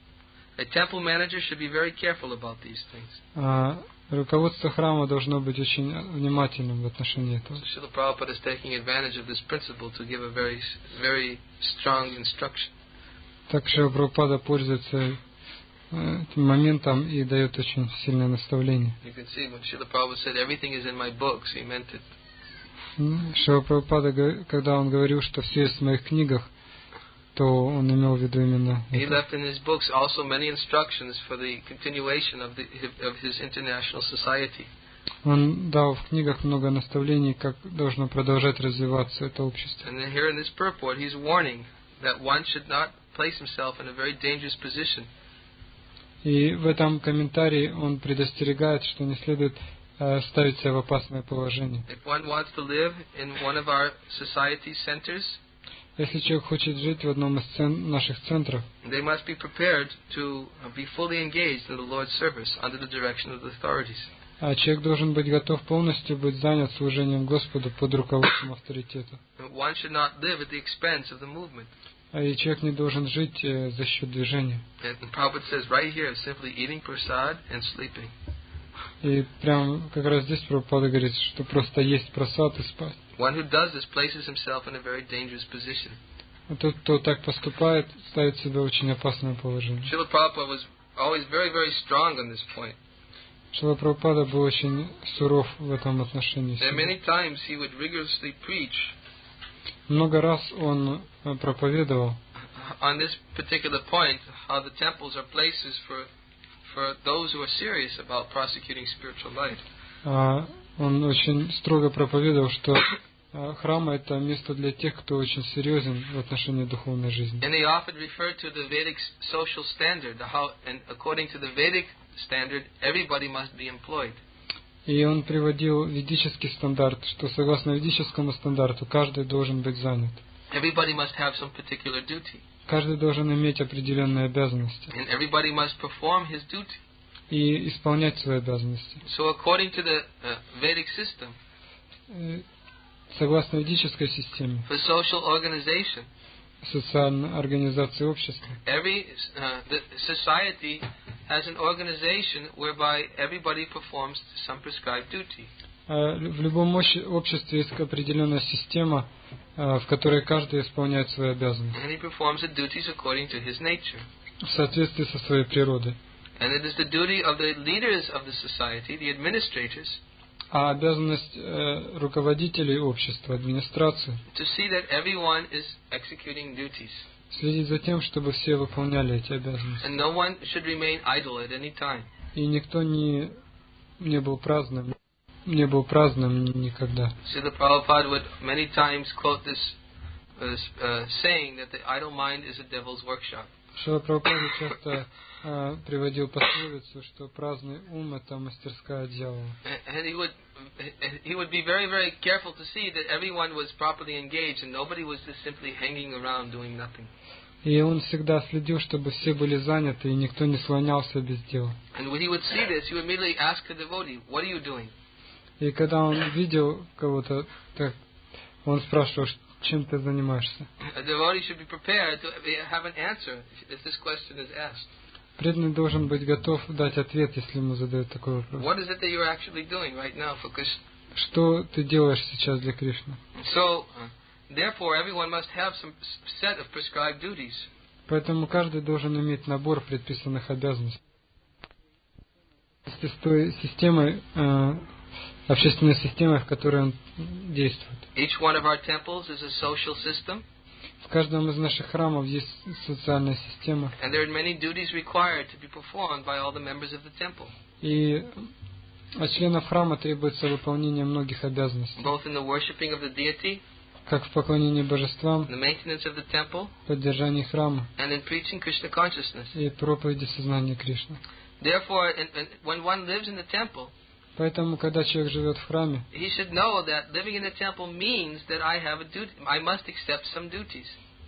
Speaker 1: A temple manager should be very careful about these things.
Speaker 2: А руководство храма должно быть очень внимательным в отношении этого.
Speaker 1: So Srila Prabhupada is taking advantage of this principle to give a very, very strong instruction.
Speaker 2: Так что Прабхупада пользуется э, этим моментом и дает очень сильное наставление.
Speaker 1: You can see when Srila Prabhupada said, everything is in my books, he meant it.
Speaker 2: Шрила Прабхупада, г- когда он говорил, что все есть в моих книгах, то он имел в виду именно
Speaker 1: He
Speaker 2: это.
Speaker 1: left in his books also many instructions for the continuation of, the, of his international society.
Speaker 2: Он дал в книгах много наставлений, как должно продолжать развиваться это общество.
Speaker 1: And then here in this purport, he's warning that one should not place himself in a very dangerous position.
Speaker 2: И в этом комментарии он предостерегает, что не следует э, ставить себя в опасное положение.
Speaker 1: If one wants to live in one of our society centers,
Speaker 2: Если человек хочет жить в одном из цен- наших центров,
Speaker 1: they must be prepared to be fully engaged in the Lord's service under the direction of the authorities.
Speaker 2: а человек должен быть готов полностью быть занят служением Господу под руководством авторитета.
Speaker 1: One should not live at the expense of the movement.
Speaker 2: А и человек не должен жить э, за счет движения.
Speaker 1: And Prabhupada says right here, simply eating prasad and sleeping.
Speaker 2: И прям как раз здесь Прабхупада говорит, что просто есть просад и спать.
Speaker 1: One who does this places himself in a very dangerous position.
Speaker 2: А тот, кто так поступает, ставит себя в очень опасное положение.
Speaker 1: Srila Prabhupada was always very, very strong on this point.
Speaker 2: Шрила Прабхупада был очень суров в этом отношении.
Speaker 1: And many times he would rigorously preach
Speaker 2: Много раз он э, проповедовал
Speaker 1: on this particular point, how the temples are places for for those who are serious about prosecuting spiritual life.
Speaker 2: а, он очень строго проповедовал, что а, храмы это место для тех, кто очень серьезен в отношении духовной жизни.
Speaker 1: And he often referred to the Vedic social standard, how, and according to the Vedic standard, everybody must be employed.
Speaker 2: И он приводил ведический стандарт, что согласно ведическому стандарту каждый должен быть занят.
Speaker 1: Everybody must have some particular duty.
Speaker 2: Каждый должен иметь определенные обязанности.
Speaker 1: And everybody must perform his duty.
Speaker 2: И исполнять свои обязанности.
Speaker 1: So according to the uh, Vedic system,
Speaker 2: согласно ведической системе,
Speaker 1: for social organization,
Speaker 2: социальной организации общества,
Speaker 1: every uh, the society has an organization whereby everybody performs some prescribed duty.
Speaker 2: В любом обществе есть определенная система, в которой каждый исполняет свои обязанности.
Speaker 1: And he performs the duties according to his nature.
Speaker 2: В соответствии со своей природой.
Speaker 1: And it is the duty of the leaders of the society, the administrators,
Speaker 2: а обязанность э, руководителей общества, администрации,
Speaker 1: to see that everyone is executing duties.
Speaker 2: Следить за тем, чтобы все выполняли эти обязанности.
Speaker 1: And no one should remain idle at any time.
Speaker 2: И никто не, не был праздным, не был праздным никогда.
Speaker 1: Srila Prabhupada would many times quote this uh, uh, saying that the idle mind is a devil's workshop.
Speaker 2: Шрила Прабхупада часто э, приводил пословицу, что праздный ум — это мастерская дьявола.
Speaker 1: And he would he would be very very careful to see that everyone was properly engaged and nobody was just simply hanging around doing nothing.
Speaker 2: И он всегда следил, чтобы все были заняты и никто не слонялся без дела.
Speaker 1: And when he would see this, he would immediately ask the devotee, "What are you doing?"
Speaker 2: И когда он видел кого-то так, он спрашивал, чем ты занимаешься.
Speaker 1: A devotee should be prepared to have an answer if this question is asked.
Speaker 2: Преданный должен быть готов дать ответ, если ему задают такой вопрос.
Speaker 1: What is it that you're actually doing right now for Krishna?
Speaker 2: Что ты делаешь сейчас для Кришны?
Speaker 1: So, uh, therefore, everyone must have some set of prescribed duties.
Speaker 2: Поэтому каждый должен иметь набор предписанных обязанностей. С той системой, э, общественной системой, в которой он действует.
Speaker 1: Each one of our temples is a social system.
Speaker 2: В каждом из наших храмов есть социальная система.
Speaker 1: And there are many duties required to be performed by all the members of the temple.
Speaker 2: И от членов храма требуется выполнение многих обязанностей.
Speaker 1: Both in the worshipping of the deity,
Speaker 2: как в поклонении божествам,
Speaker 1: the maintenance of the temple,
Speaker 2: поддержании храма,
Speaker 1: and in preaching Krishna consciousness.
Speaker 2: И проповеди сознания Кришны.
Speaker 1: Therefore, in, in, when one lives in the temple,
Speaker 2: поэтому, когда человек живет в храме,
Speaker 1: he should know that living in the temple means that I have a duty. I must accept some duties.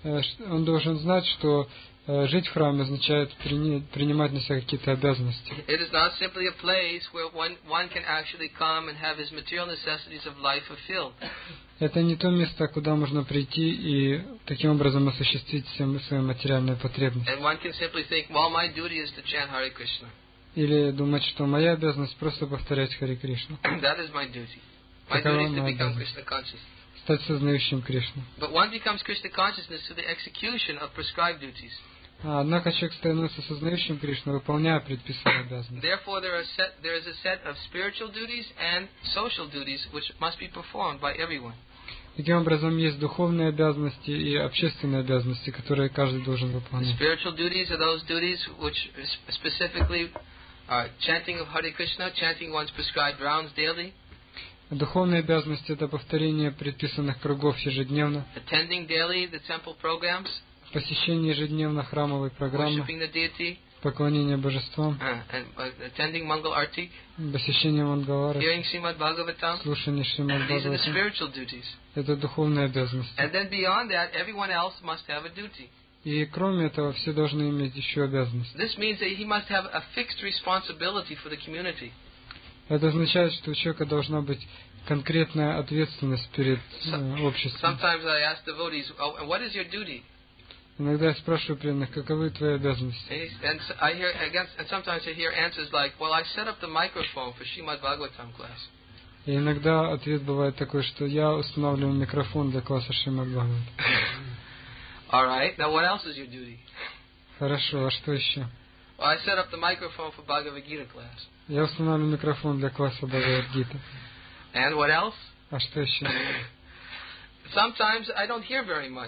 Speaker 2: Он должен знать, что жить в храме означает принимать на себя какие-то обязанности.
Speaker 1: It is not simply a place where one one can actually come and have his material necessities of life fulfilled.
Speaker 2: Это не то место, куда можно прийти и таким образом осуществить все свои материальные потребности.
Speaker 1: And one can simply think, well, my duty is to chant Hare Krishna.
Speaker 2: Или думать, что моя обязанность просто повторять Харе Кришну.
Speaker 1: That is my duty. My duty is to become Krishna conscious.
Speaker 2: Стать сознающим Кришну.
Speaker 1: But one becomes Krishna consciousness through the execution of prescribed duties.
Speaker 2: Однако человек становится сознающим Кришну, выполняя предписанные обязанности.
Speaker 1: Therefore, there are set, there is a set of spiritual duties and social duties which must be performed by everyone.
Speaker 2: Таким образом, есть духовные обязанности и общественные обязанности, которые каждый должен выполнять.
Speaker 1: Spiritual duties are those duties which specifically are chanting of Hare Krishna, chanting one's prescribed rounds daily.
Speaker 2: Духовные обязанности — это повторение предписанных кругов ежедневно,
Speaker 1: attending daily the temple programs,
Speaker 2: посещение ежедневно храмовой программы,
Speaker 1: worshiping the deity,
Speaker 2: поклонение божествам,
Speaker 1: uh, and uh, attending Mangal Arti,
Speaker 2: посещение Мангалары,
Speaker 1: hearing Srimad Bhagavatam.
Speaker 2: слушание Шримад
Speaker 1: These are the
Speaker 2: Бхагаватам.
Speaker 1: spiritual duties.
Speaker 2: Это духовные обязанности.
Speaker 1: And then beyond that, everyone else must have a duty.
Speaker 2: И кроме этого, все должны иметь еще обязанности.
Speaker 1: This means that he must have a fixed responsibility for the community.
Speaker 2: Это означает, что у человека должна быть конкретная ответственность перед э, обществом.
Speaker 1: Sometimes I ask devotees, oh, and what is your duty?
Speaker 2: Иногда я спрашиваю преданных, каковы твои обязанности?
Speaker 1: And, he, and I hear, against, and sometimes I hear answers like, well, I set up the microphone for Srimad Bhagavatam class.
Speaker 2: И иногда ответ бывает такой, что я устанавливаю микрофон для класса Шримад Бхагаватам.
Speaker 1: All right. Now, what else is your duty?
Speaker 2: Хорошо, а что еще?
Speaker 1: Well, I set up the microphone for Bhagavad Gita class.
Speaker 2: Я устанавливаю микрофон для класса Бхагавад-гиты.
Speaker 1: And what else?
Speaker 2: А что еще?
Speaker 1: Sometimes I don't hear very much.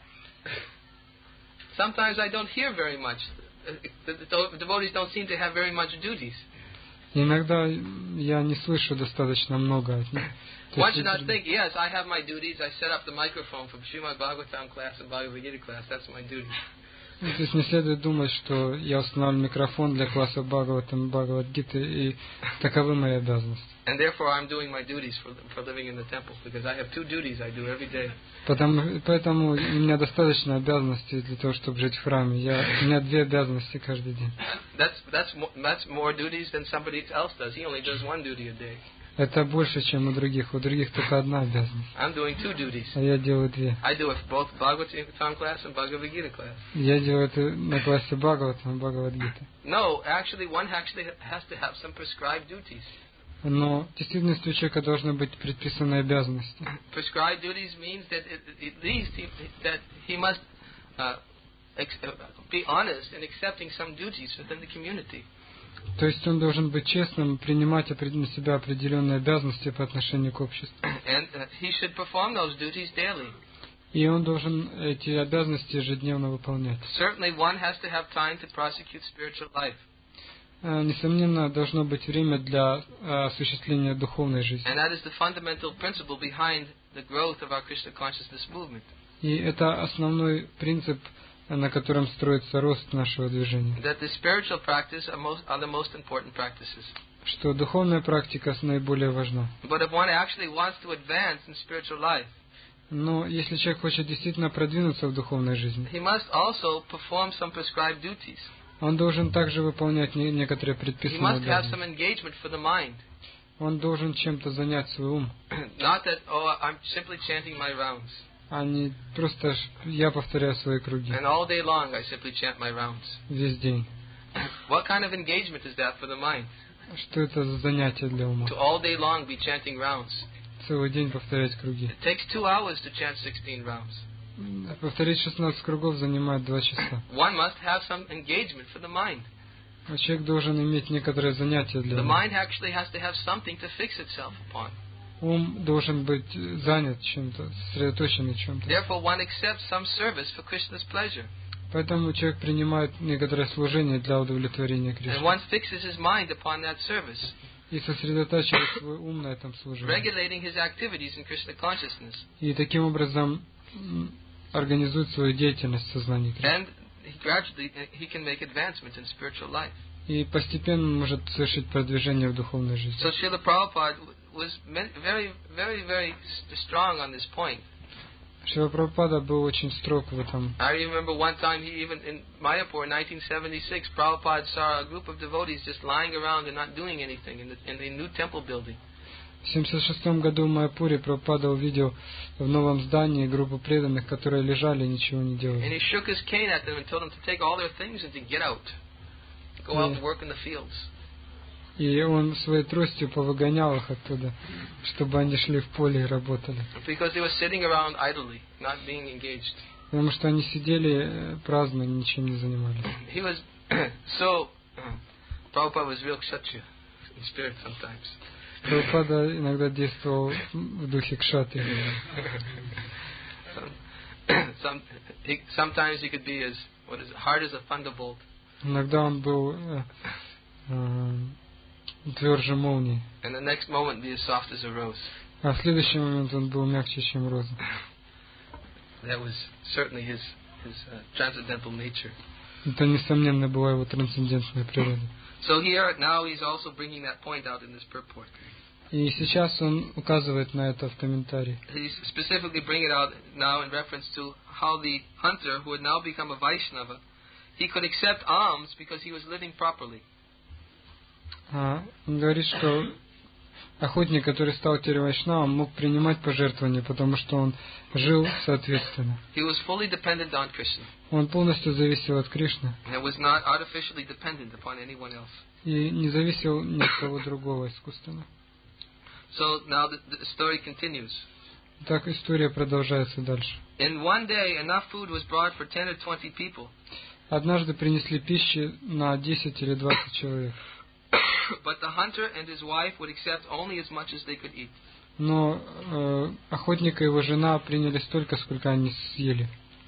Speaker 1: Sometimes I don't hear very much. The, the, the devotees don't seem to have very much duties.
Speaker 2: Иногда я не слышу достаточно много от них.
Speaker 1: One should not think, yes, I have my duties. I set up the microphone for Srimad Bhagavatam class and Bhagavad Gita class. That's my duty.
Speaker 2: То есть не следует думать, что я устанавливаю микрофон для класса Бхагаватам и Бхагавад-гиты, и таковы мои обязанности.
Speaker 1: And therefore I'm doing my duties for, for living in the temple, because I have two duties I do every day.
Speaker 2: Потому, поэтому у меня достаточно обязанностей для того, чтобы жить в храме. Я, у меня две обязанности каждый день.
Speaker 1: That's, that's, mo- that's more duties than somebody else does. He only does one duty a day.
Speaker 2: Это больше, чем у других. У других только одна обязанность.
Speaker 1: I'm doing two duties.
Speaker 2: А я делаю две.
Speaker 1: I do it for both Bhagavatam class and Bhagavad Gita class.
Speaker 2: Я делаю это на классе Бхагаватам и Бхагавад-гиты.
Speaker 1: No, actually one actually has to have some prescribed duties.
Speaker 2: Но в действительности у человека должны быть предписанные обязанности.
Speaker 1: Prescribed duties means that it, at least he, that he must uh, ex- uh, be honest in accepting some duties within the community.
Speaker 2: То есть он должен быть честным, принимать на себя определенные обязанности по отношению к обществу.
Speaker 1: And uh, he should perform those duties daily.
Speaker 2: И он должен эти обязанности ежедневно выполнять.
Speaker 1: Certainly one has to have time to prosecute spiritual life.
Speaker 2: Несомненно, должно быть время для осуществления духовной жизни.
Speaker 1: And that is the fundamental principle behind the growth of our Krishna consciousness movement.
Speaker 2: И это основной принцип, на котором строится рост нашего движения.
Speaker 1: That the spiritual practice are, most, are the most important practices.
Speaker 2: Что духовная практика наиболее важна.
Speaker 1: But if one actually wants to advance in spiritual life,
Speaker 2: но если человек хочет действительно продвинуться в духовной жизни,
Speaker 1: he must also perform some prescribed duties.
Speaker 2: Он должен также выполнять некоторые
Speaker 1: He
Speaker 2: предписанные
Speaker 1: must have some
Speaker 2: обязанности.
Speaker 1: engagement for the mind.
Speaker 2: Он должен чем-то занять свой ум.
Speaker 1: Not that, oh, I'm simply chanting my rounds.
Speaker 2: А не просто я повторяю свои круги.
Speaker 1: And all day long I simply chant my rounds.
Speaker 2: Весь день.
Speaker 1: What kind of engagement is that for the mind?
Speaker 2: Что это за занятие для ума?
Speaker 1: To all day long be chanting rounds.
Speaker 2: Целый день повторять круги.
Speaker 1: It takes two hours to chant sixteen rounds.
Speaker 2: Повторить шестнадцать кругов занимает два часа.
Speaker 1: One must have some engagement for the mind.
Speaker 2: А человек должен иметь некоторое занятие для
Speaker 1: The
Speaker 2: ума.
Speaker 1: mind actually has to have something to fix itself upon.
Speaker 2: Ум должен быть занят чем-то, сосредоточен на чем-то.
Speaker 1: Therefore one accepts some service for Krishna's pleasure.
Speaker 2: Поэтому человек принимает некоторое служение для удовлетворения
Speaker 1: And
Speaker 2: Кришны.
Speaker 1: one fixes his mind upon that service,
Speaker 2: И сосредотачивает свой ум на этом служении.
Speaker 1: regulating his activities in Krishna consciousness.
Speaker 2: И таким образом м, организует свою деятельность в сознании Кришны.
Speaker 1: And he gradually he can make advancement in spiritual life.
Speaker 2: И постепенно может совершить продвижение в духовной жизни.
Speaker 1: So Srila Prabhupada was very, very, very strong on this point.
Speaker 2: Шрила Прабхупада был очень строг в этом.
Speaker 1: I remember one time he even in Mayapur in nineteen seventy-six, Prabhupada saw a group of devotees just lying around and not doing anything in the, in the new temple building.
Speaker 2: В семьдесят шестом году в Майяпуре Прабхупада увидел в новом здании группу преданных, которые лежали и ничего не
Speaker 1: And
Speaker 2: делали.
Speaker 1: he shook his cane at them and told them to take all their things and to get out. Go out and work in the fields.
Speaker 2: И он своей тростью повыгонял их оттуда, чтобы они шли в поле и работали.
Speaker 1: Because they were sitting around idly, not being engaged.
Speaker 2: Потому что они сидели праздно, ничем не занимались.
Speaker 1: He was so Prabhupada was real kshatriya in spirit sometimes.
Speaker 2: Прабхупада иногда действовал в духе кшатри.
Speaker 1: Some, he, sometimes he could be as what is it, hard as a thunderbolt.
Speaker 2: Иногда он был э, э, тверже молнии.
Speaker 1: And the next moment be as soft as a rose.
Speaker 2: А в следующий момент он был мягче, чем роза.
Speaker 1: That was certainly his his uh, transcendental nature.
Speaker 2: Это, несомненно, была его трансцендентная природа.
Speaker 1: So here now he's also bringing that point out in this purport.
Speaker 2: И сейчас он указывает на это в комментарии.
Speaker 1: He's specifically bringing it out now in reference to how the hunter who had now become a Vaishnava, he could accept alms because he was living properly.
Speaker 2: А, он говорит, что охотник, который стал теперь вайшнавом, мог принимать пожертвования, потому что он жил соответственно.
Speaker 1: He was fully dependent on Krishna.
Speaker 2: Он полностью зависел от Кришны
Speaker 1: And was not artificially dependent upon anyone else.
Speaker 2: и не зависел ни от кого другого искусственно.
Speaker 1: So now the, the story continues.
Speaker 2: Так история продолжается дальше.
Speaker 1: In one day, enough food was brought for ten or twenty people.
Speaker 2: Однажды принесли пищи на десять или двадцать человек.
Speaker 1: But the hunter and his wife would accept only as much as they could eat.
Speaker 2: Но э, охотник и его жена приняли столько, сколько они съели.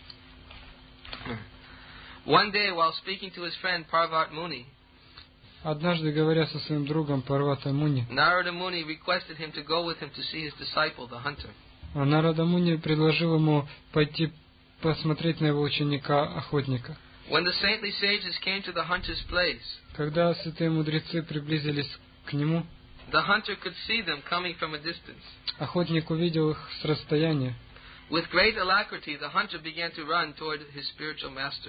Speaker 1: One day, while speaking to his friend Parvat Muni,
Speaker 2: Однажды, говоря со своим другом Парвата Муни,
Speaker 1: Narada Muni requested him to go with him to see his disciple, the hunter.
Speaker 2: Нарада Муни предложил ему пойти посмотреть на его ученика охотника.
Speaker 1: When the saintly sages came to the hunter's place,
Speaker 2: Когда святые мудрецы приблизились к нему,
Speaker 1: The hunter could see them coming from a distance.
Speaker 2: Охотник увидел их с расстояния.
Speaker 1: With great alacrity, the hunter began to run toward his spiritual master.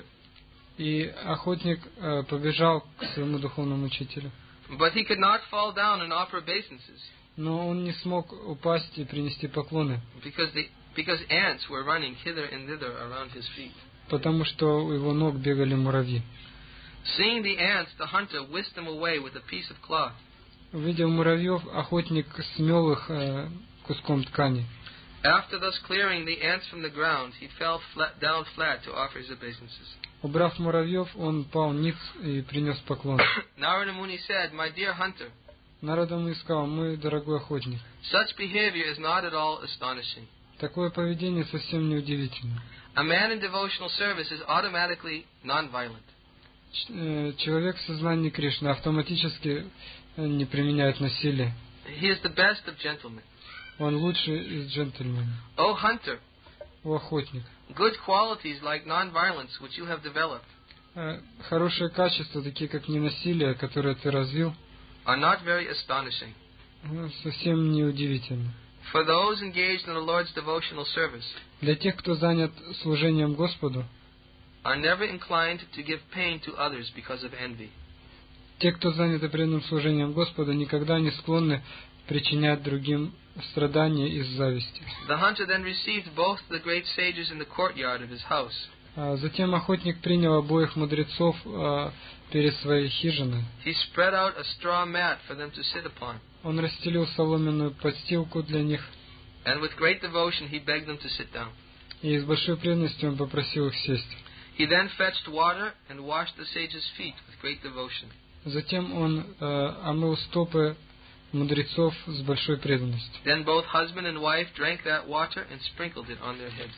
Speaker 2: И охотник э, побежал к своему духовному учителю.
Speaker 1: But he could not fall down and offer obeisances.
Speaker 2: Но он не смог упасть и принести поклоны,
Speaker 1: Because the because ants were running hither and thither around his feet.
Speaker 2: потому что у его ног бегали муравьи.
Speaker 1: Seeing the ants, the hunter whisked them away with a piece of cloth.
Speaker 2: Увидев муравьев, охотник смел их э, куском ткани.
Speaker 1: After thus clearing the ants from the ground, he fell flat, down flat to offer his obeisances.
Speaker 2: Убрав муравьев, он пал ниц и принес поклон.
Speaker 1: Narada Muni said, "My dear hunter,
Speaker 2: Нарада ему сказал: мой дорогой охотник,
Speaker 1: such behavior is not at all astonishing.
Speaker 2: такое поведение совсем не удивительно.
Speaker 1: A man in devotional service is automatically non-violent.
Speaker 2: Ч- э, Человек в сознании Кришны автоматически э, не применяет насилие.
Speaker 1: He is the best of gentlemen.
Speaker 2: Он лучший из джентльменов.
Speaker 1: O hunter,
Speaker 2: О охотник,
Speaker 1: good qualities like non-violence which you have developed
Speaker 2: э, хорошие качества, такие как ненасилие, которые ты развил,
Speaker 1: are not very astonishing.
Speaker 2: э, совсем не удивительно.
Speaker 1: For those engaged in the Lord's devotional service
Speaker 2: Для тех, кто занят служением Господу,
Speaker 1: are never inclined to give pain to others because of envy.
Speaker 2: те, кто заняты преданным служением Господу, никогда не склонны причинять другим страдания из зависти.
Speaker 1: The hunter then received both the great sages in the courtyard of his house.
Speaker 2: А затем охотник принял обоих мудрецов а, перед своей хижиной.
Speaker 1: He spread out a straw mat for them to sit upon,
Speaker 2: Он расстелил соломенную подстилку для них,
Speaker 1: and with great devotion he begged them to sit down.
Speaker 2: и с большой преданностью он попросил их сесть.
Speaker 1: He then fetched water and washed the sages' feet with great devotion.
Speaker 2: Затем он а, омыл стопы мудрецов с большой преданностью.
Speaker 1: Then both husband and wife drank that water and sprinkled it on their heads.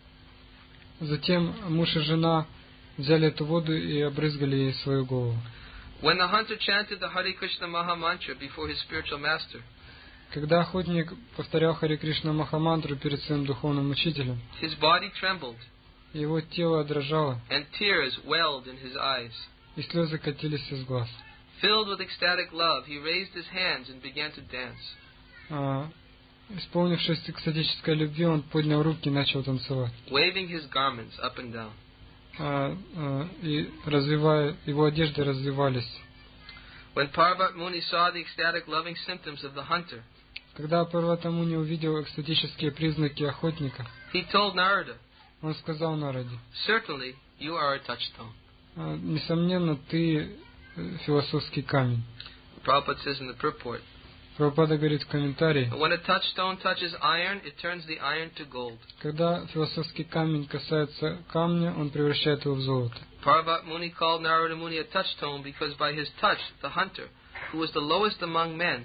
Speaker 2: Затем муж и жена взяли эту воду и обрызгали ей свою голову.
Speaker 1: When the hunter chanted the Hare Krishna Maha Mantra before his spiritual master,
Speaker 2: Когда охотник повторял Харе Кришна Махамантру перед своим духовным учителем,
Speaker 1: his body trembled
Speaker 2: его тело дрожало,
Speaker 1: and tears welled in his eyes.
Speaker 2: и слезы катились из глаз.
Speaker 1: Filled with ecstatic love, he raised his hands and began to dance.
Speaker 2: А, исполнившись экстатической любви, он поднял руки и начал танцевать.
Speaker 1: Waving his garments up and down.
Speaker 2: А, а, и развивая, его одежды развивались.
Speaker 1: When Parvat Muni saw the ecstatic loving symptoms of the hunter,
Speaker 2: Когда Парватамуни увидел экстатические признаки охотника,
Speaker 1: he told Narada,
Speaker 2: он сказал Нараде:
Speaker 1: "Certainly, you are a touchstone."
Speaker 2: «А, несомненно, ты э, философский камень.
Speaker 1: Prabhupada says in the purport,
Speaker 2: Прабхупада говорит в комментарии:
Speaker 1: when a touchstone touches iron, it turns the iron to gold.
Speaker 2: когда философский камень касается камня, он превращает его в золото.
Speaker 1: Parvat Muni called Narada Muni a touchstone because by his touch, the hunter, who was the lowest among men,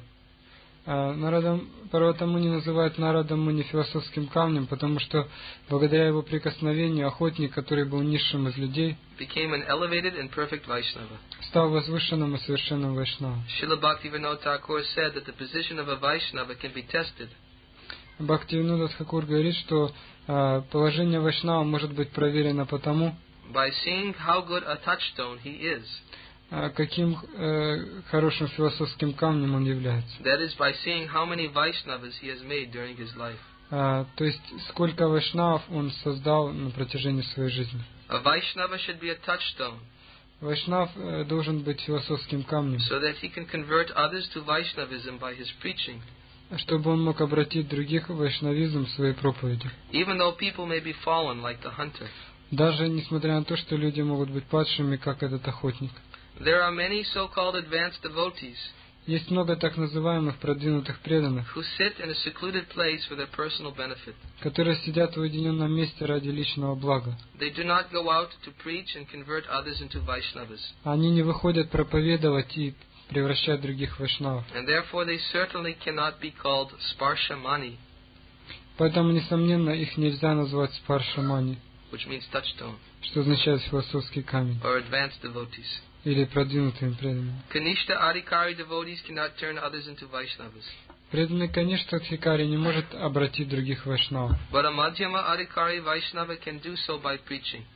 Speaker 2: А, Нарада, Парватамуни называет Нарада Муни философским камнем, потому что благодаря его прикосновению охотник, который был низшим из людей,
Speaker 1: became an elevated and perfect Vaishnava.
Speaker 2: стал возвышенным и совершенным вайшнавом.
Speaker 1: Srila Bhaktivinoda Thakur said that the position of a Vaishnava can be tested
Speaker 2: Бхактивинода Тхакур говорит, что а, положение вайшнава может быть проверено потому,
Speaker 1: by seeing how good a touchstone he is.
Speaker 2: а, каким э, хорошим философским камнем он является.
Speaker 1: That is, by seeing how many Vaishnavas he has made during his life.
Speaker 2: А, то есть, сколько вайшнавов он создал на протяжении своей жизни.
Speaker 1: A Vaishnava should be a touchstone,
Speaker 2: Вайшнав э, должен быть философским камнем,
Speaker 1: so that he can convert others to Vaishnavism by his preaching,
Speaker 2: чтобы он мог обратить других в вайшнавизм своей проповедью.
Speaker 1: even though people may be fallen like the hunter.
Speaker 2: Даже несмотря на то, что люди могут быть падшими, как этот охотник.
Speaker 1: There are many so-called advanced devotees
Speaker 2: Есть много так называемых продвинутых преданных,
Speaker 1: who sit in a secluded place for their personal benefit.
Speaker 2: которые сидят в уединенном месте ради личного блага.
Speaker 1: They do not go out to preach and convert others into Vaishnavas,
Speaker 2: Они не выходят проповедовать и превращать других в вайшнавов.
Speaker 1: and therefore they certainly cannot be called Sparshamani,
Speaker 2: Поэтому, несомненно, их нельзя назвать спаршамани,
Speaker 1: which means touchstone,
Speaker 2: что означает философский камень,
Speaker 1: or advanced devotees.
Speaker 2: или продвинутыми преданными.
Speaker 1: Kanishta Adhikari devotees cannot turn others into Vaishnavas,
Speaker 2: Преданный, конечно, Адхикари не может обратить других в вайшнавов.
Speaker 1: but a Madhyama Adhikari Vaishnava can do so by preaching.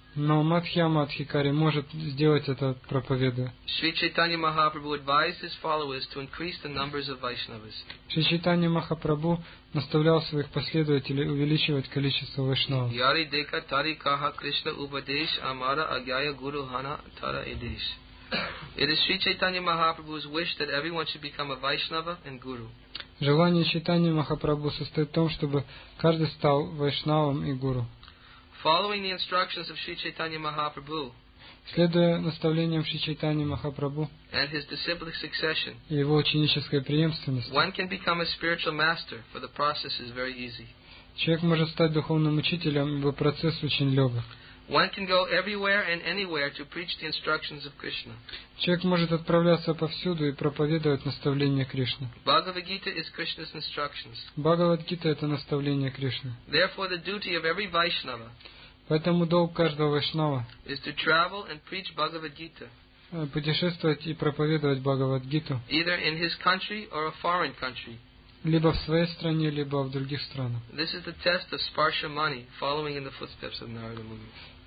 Speaker 2: Но Мадхьяма Адхикари может сделать это, проповедуя.
Speaker 1: Sri Chaitanya Mahaprabhu advised his followers to increase the numbers of Vaishnavas.
Speaker 2: Шри Чайтанья Махапрабху наставлял своих последователей увеличивать количество вайшнавов.
Speaker 1: Yari deka tari kaha Krishna upadesh amara agyaya guru hana tara edesh. It is Sri Chaitanya Mahaprabhu's wish that everyone should become a Vaishnava and Guru.
Speaker 2: Желание Чайтаньи Махапрабху состоит в том, чтобы каждый стал вайшнавом и гуру.
Speaker 1: Following the instructions of Sri Chaitanya Mahaprabhu,
Speaker 2: следуя наставлениям Шри Чайтаньи Махапрабху
Speaker 1: and his disciplic succession,
Speaker 2: и его ученической преемственности,
Speaker 1: one can become a spiritual master, for the process is very easy.
Speaker 2: Человек может стать духовным учителем, ибо процесс очень легок.
Speaker 1: One can go everywhere and anywhere to preach the instructions of Krishna.
Speaker 2: Человек может отправляться повсюду и проповедовать наставления Кришны.
Speaker 1: Bhagavad Gita is Krishna's instructions.
Speaker 2: Бхагавад-гита — это наставление Кришны.
Speaker 1: Therefore, the duty of every Vaishnava
Speaker 2: Поэтому долг каждого вайшнава
Speaker 1: is to travel and preach Bhagavad Gita,
Speaker 2: путешествовать и проповедовать Бхагавад-гиту,
Speaker 1: either in his country or a foreign country.
Speaker 2: либо в своей стране, либо в других странах.
Speaker 1: This is the test of Sparsha Mani, following in the footsteps of Narada Muni.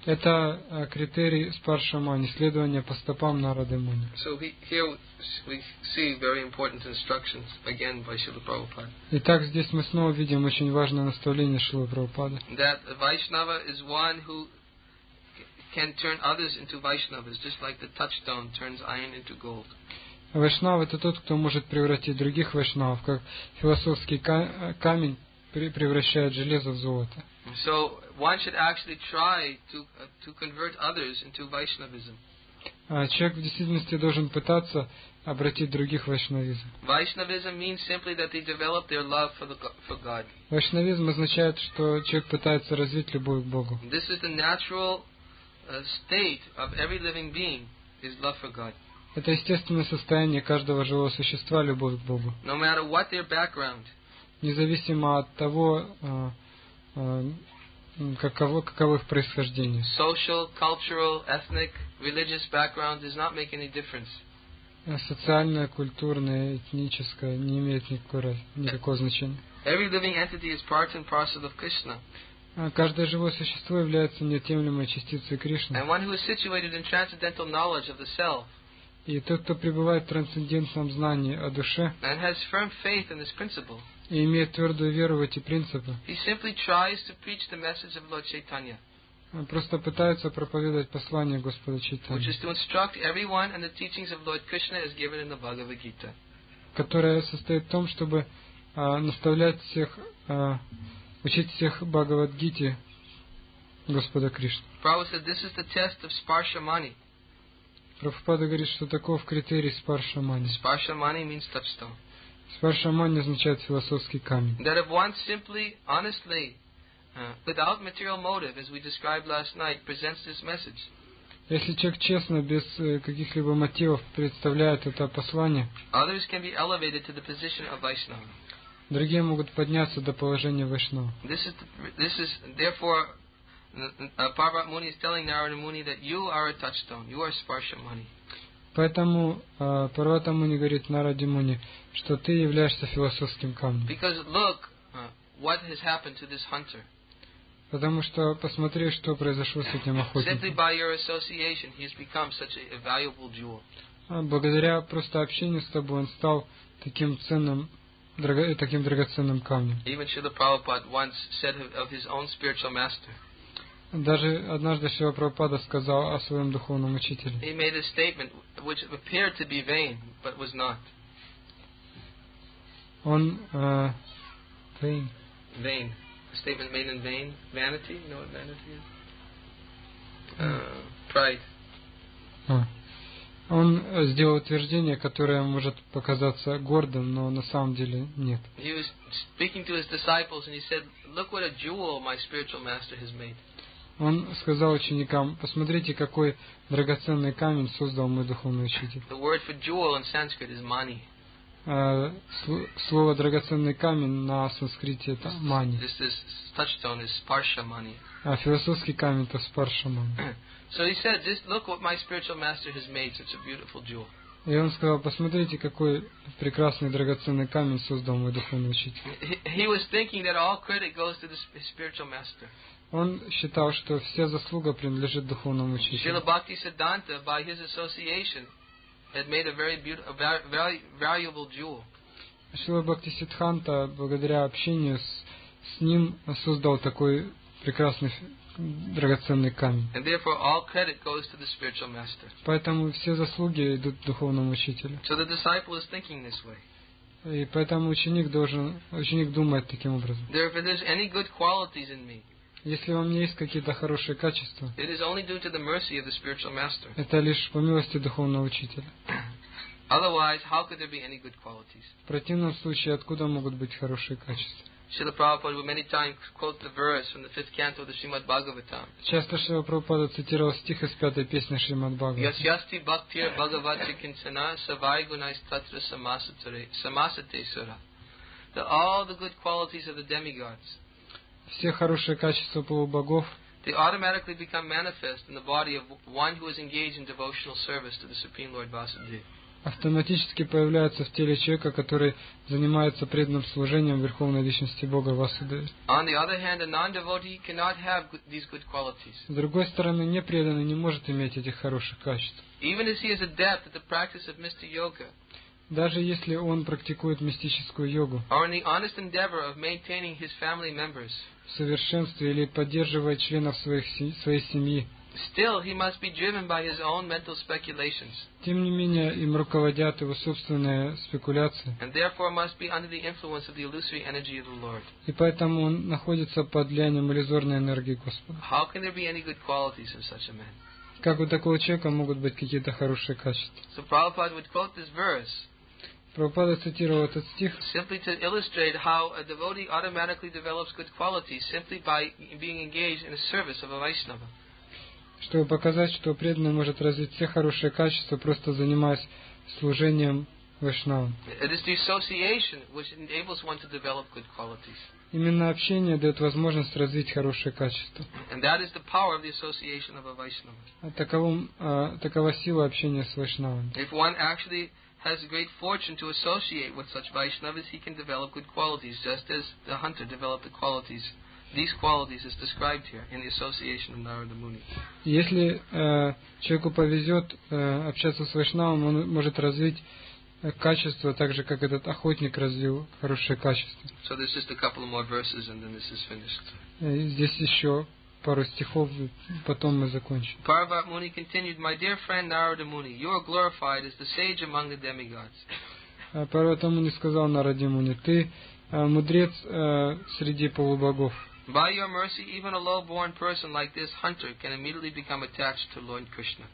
Speaker 2: Это критерий спарша-мани, следование по стопам Нарады Муни.
Speaker 1: So he, here we see very important instructions again by Srila Prabhupada.
Speaker 2: Итак, здесь мы снова видим очень важное наставление Шрилы Прабхупады.
Speaker 1: That a Vaishnava is one who can turn others into Vaishnavas, just like the touchstone turns iron into gold.
Speaker 2: Вайшнав — это тот, кто может превратить других вайшнавов, как философский камень превращает железо в золото.
Speaker 1: So one should actually try to uh, to convert others into Vaishnavism.
Speaker 2: Человек в действительности должен пытаться обратить других в вайшнавизм.
Speaker 1: Vaishnavism means simply that they develop their love for the for God.
Speaker 2: Вайшнавизм означает, что человек пытается развить любовь к Богу.
Speaker 1: This is the natural uh, state of every living being, is love for God.
Speaker 2: Это естественное состояние каждого живого существа, любовь к Богу.
Speaker 1: No matter what their background.
Speaker 2: Независимо от того, каково, каково их происхождение.
Speaker 1: Social, cultural, ethnic, religious background does not make any difference.
Speaker 2: Социальное, культурное, этническое не имеет никакого, никакого значения.
Speaker 1: Every living entity is part and parcel of Krishna.
Speaker 2: Каждое живое существо является неотъемлемой частицей Кришны.
Speaker 1: And one who is situated in transcendental knowledge of the self.
Speaker 2: И тот, кто пребывает в трансцендентном знании о душе,
Speaker 1: and has firm faith in this principle,
Speaker 2: и имеет твердую веру в эти принципы,
Speaker 1: he simply tries to preach the message of Lord Chaitanya,
Speaker 2: просто пытается проповедовать послание Господа
Speaker 1: which
Speaker 2: Чайтаньи,
Speaker 1: is to instruct everyone in the teachings of Lord Krishna as given in the Bhagavad Gita.
Speaker 2: которое состоит в том, чтобы а, наставлять всех, а, учить всех Бхагавад-гите Господа Кришны.
Speaker 1: Prabhupada said this is the test of Sparsha Mani.
Speaker 2: Прабхупада говорит, что таков критерий спарша-мани.
Speaker 1: Sparsha Mani means touchstone.
Speaker 2: Спарша-мани означает философский камень.
Speaker 1: That if one simply, honestly, uh, without material motive, as we described last night, presents this message,
Speaker 2: Если человек честно, без каких-либо мотивов представляет это послание,
Speaker 1: others can be elevated to the position of Vaishnava.
Speaker 2: другие могут подняться до положения вайшнава.
Speaker 1: This is, the, this is therefore, uh, Parvat Muni is telling Narada Muni that you are a touchstone, you are Sparsha Mani.
Speaker 2: Поэтому uh, Парвата Муни говорит Нараде Муни, что ты являешься философским камнем.
Speaker 1: Because look, uh, what has happened to this hunter.
Speaker 2: Потому что посмотри, что произошло с этим
Speaker 1: Simply
Speaker 2: охотником.
Speaker 1: by your association, he has become such a, a valuable jewel.
Speaker 2: Благодаря просто общению с тобой он стал таким ценным, драго, таким драгоценным камнем.
Speaker 1: Even Srila Prabhupada once said of his own spiritual master.
Speaker 2: Даже однажды Шрила Прабхупада сказал о своем духовном учителе.
Speaker 1: He made a statement which appeared to be vain, but was not.
Speaker 2: Он э, vain.
Speaker 1: Vain. A statement made in vain. Vanity. You know what vanity is? Uh, pride.
Speaker 2: А. Он сделал утверждение, которое может показаться гордым, но на самом деле нет.
Speaker 1: He was speaking to his disciples and he said, "Look what a jewel my spiritual master has made."
Speaker 2: Он сказал ученикам: посмотрите, какой драгоценный камень создал мой духовный учитель.
Speaker 1: The word for jewel in Sanskrit is mani.
Speaker 2: Uh, слово драгоценный камень на санскрите это мани.
Speaker 1: This is touchstone is sparsha mani.
Speaker 2: А философский камень это спарша мани.
Speaker 1: So he said, "Just look what my spiritual master has made, such a beautiful jewel."
Speaker 2: И он сказал: посмотрите, какой прекрасный драгоценный камень создал мой духовный учитель.
Speaker 1: He, he was thinking that all credit goes to the spiritual master.
Speaker 2: он считал, что вся заслуга принадлежит духовному учителю.
Speaker 1: Srila Bhaktisiddhanta, by his association, had made a very beautiful, a very valuable jewel.
Speaker 2: Шрила Бхактисиддханта, благодаря общению с, с ним, создал такой прекрасный драгоценный камень.
Speaker 1: And therefore all credit goes to the spiritual master.
Speaker 2: Поэтому все заслуги идут духовному учителю.
Speaker 1: So the disciple is thinking this way.
Speaker 2: И поэтому ученик должен, ученик думает таким образом.
Speaker 1: There, if there's any good qualities in me,
Speaker 2: если во мне есть какие-то хорошие качества,
Speaker 1: it is only due to the mercy of the spiritual master.
Speaker 2: это лишь по милости духовного учителя.
Speaker 1: Otherwise, how could there be any good qualities?
Speaker 2: В противном случае, откуда могут быть хорошие качества?
Speaker 1: Srila Prabhupada would many times quote the verse from the fifth canto of the Srimad Bhagavatam.
Speaker 2: Часто Шрила Прабхупада цитировал стих из пятой песни Шримад Бхагаватам.
Speaker 1: Yasyasti bhaktir bhagavati kinsana savai gunais tatra samasate samasate sura. That all the good qualities of the demigods,
Speaker 2: все хорошие качества полубогов,
Speaker 1: they automatically become manifest in the body of one who is engaged in devotional service to the Supreme Lord Vasudeva.
Speaker 2: автоматически появляются в теле человека, который занимается преданным служением Верховной Личности Бога Васудевы.
Speaker 1: On the other hand, a non-devotee cannot have good, these good qualities.
Speaker 2: С другой стороны, непреданный не может иметь этих хороших качеств.
Speaker 1: Even as he is adept at the practice of mystic yoga,
Speaker 2: даже если он практикует мистическую йогу,
Speaker 1: or in the honest endeavor of maintaining his family members,
Speaker 2: в совершенстве или поддерживает членов своих, своей семьи,
Speaker 1: still he must be driven by his own mental speculations.
Speaker 2: Тем не менее, им руководят его собственные спекуляции.
Speaker 1: And therefore must be under the influence of the illusory energy of the Lord.
Speaker 2: И поэтому он находится под влиянием иллюзорной энергии Господа.
Speaker 1: How can there be any good qualities in such a man?
Speaker 2: Как у такого человека могут быть какие-то хорошие качества?
Speaker 1: So Prabhupada would quote this verse
Speaker 2: Прабхупада цитировал этот стих,
Speaker 1: simply to illustrate how a devotee automatically develops good qualities simply by being engaged in a service of a Vaishnava.
Speaker 2: чтобы показать, что преданный может развить все хорошие качества, просто занимаясь служением Вайшнавам.
Speaker 1: It is the association which enables one to develop good qualities.
Speaker 2: Именно общение дает возможность развить хорошие качества.
Speaker 1: And that is the power of the association of a Vaishnava.
Speaker 2: А таковым, а, такова сила общения с Вайшнавами.
Speaker 1: If one actually has great fortune to associate with such Vaishnavas, he can develop good qualities, just as the hunter developed the qualities. These qualities is described here in the association of Narada Muni.
Speaker 2: Если э, человеку повезет э, общаться с Вайшнавом, он может развить э, качества, так же, как этот охотник развил хорошие качества.
Speaker 1: So there's just a couple more verses and then this is finished.
Speaker 2: И здесь еще пару стихов, потом мы закончим.
Speaker 1: Parvat Muni continued, My dear friend Narada Muni, you are glorified as the sage among the demigods.
Speaker 2: Парвата Муни сказал Нараде Муни, ты э, мудрец э, среди полубогов.
Speaker 1: By your mercy, even a low-born person like this hunter can immediately become attached to Lord Krishna.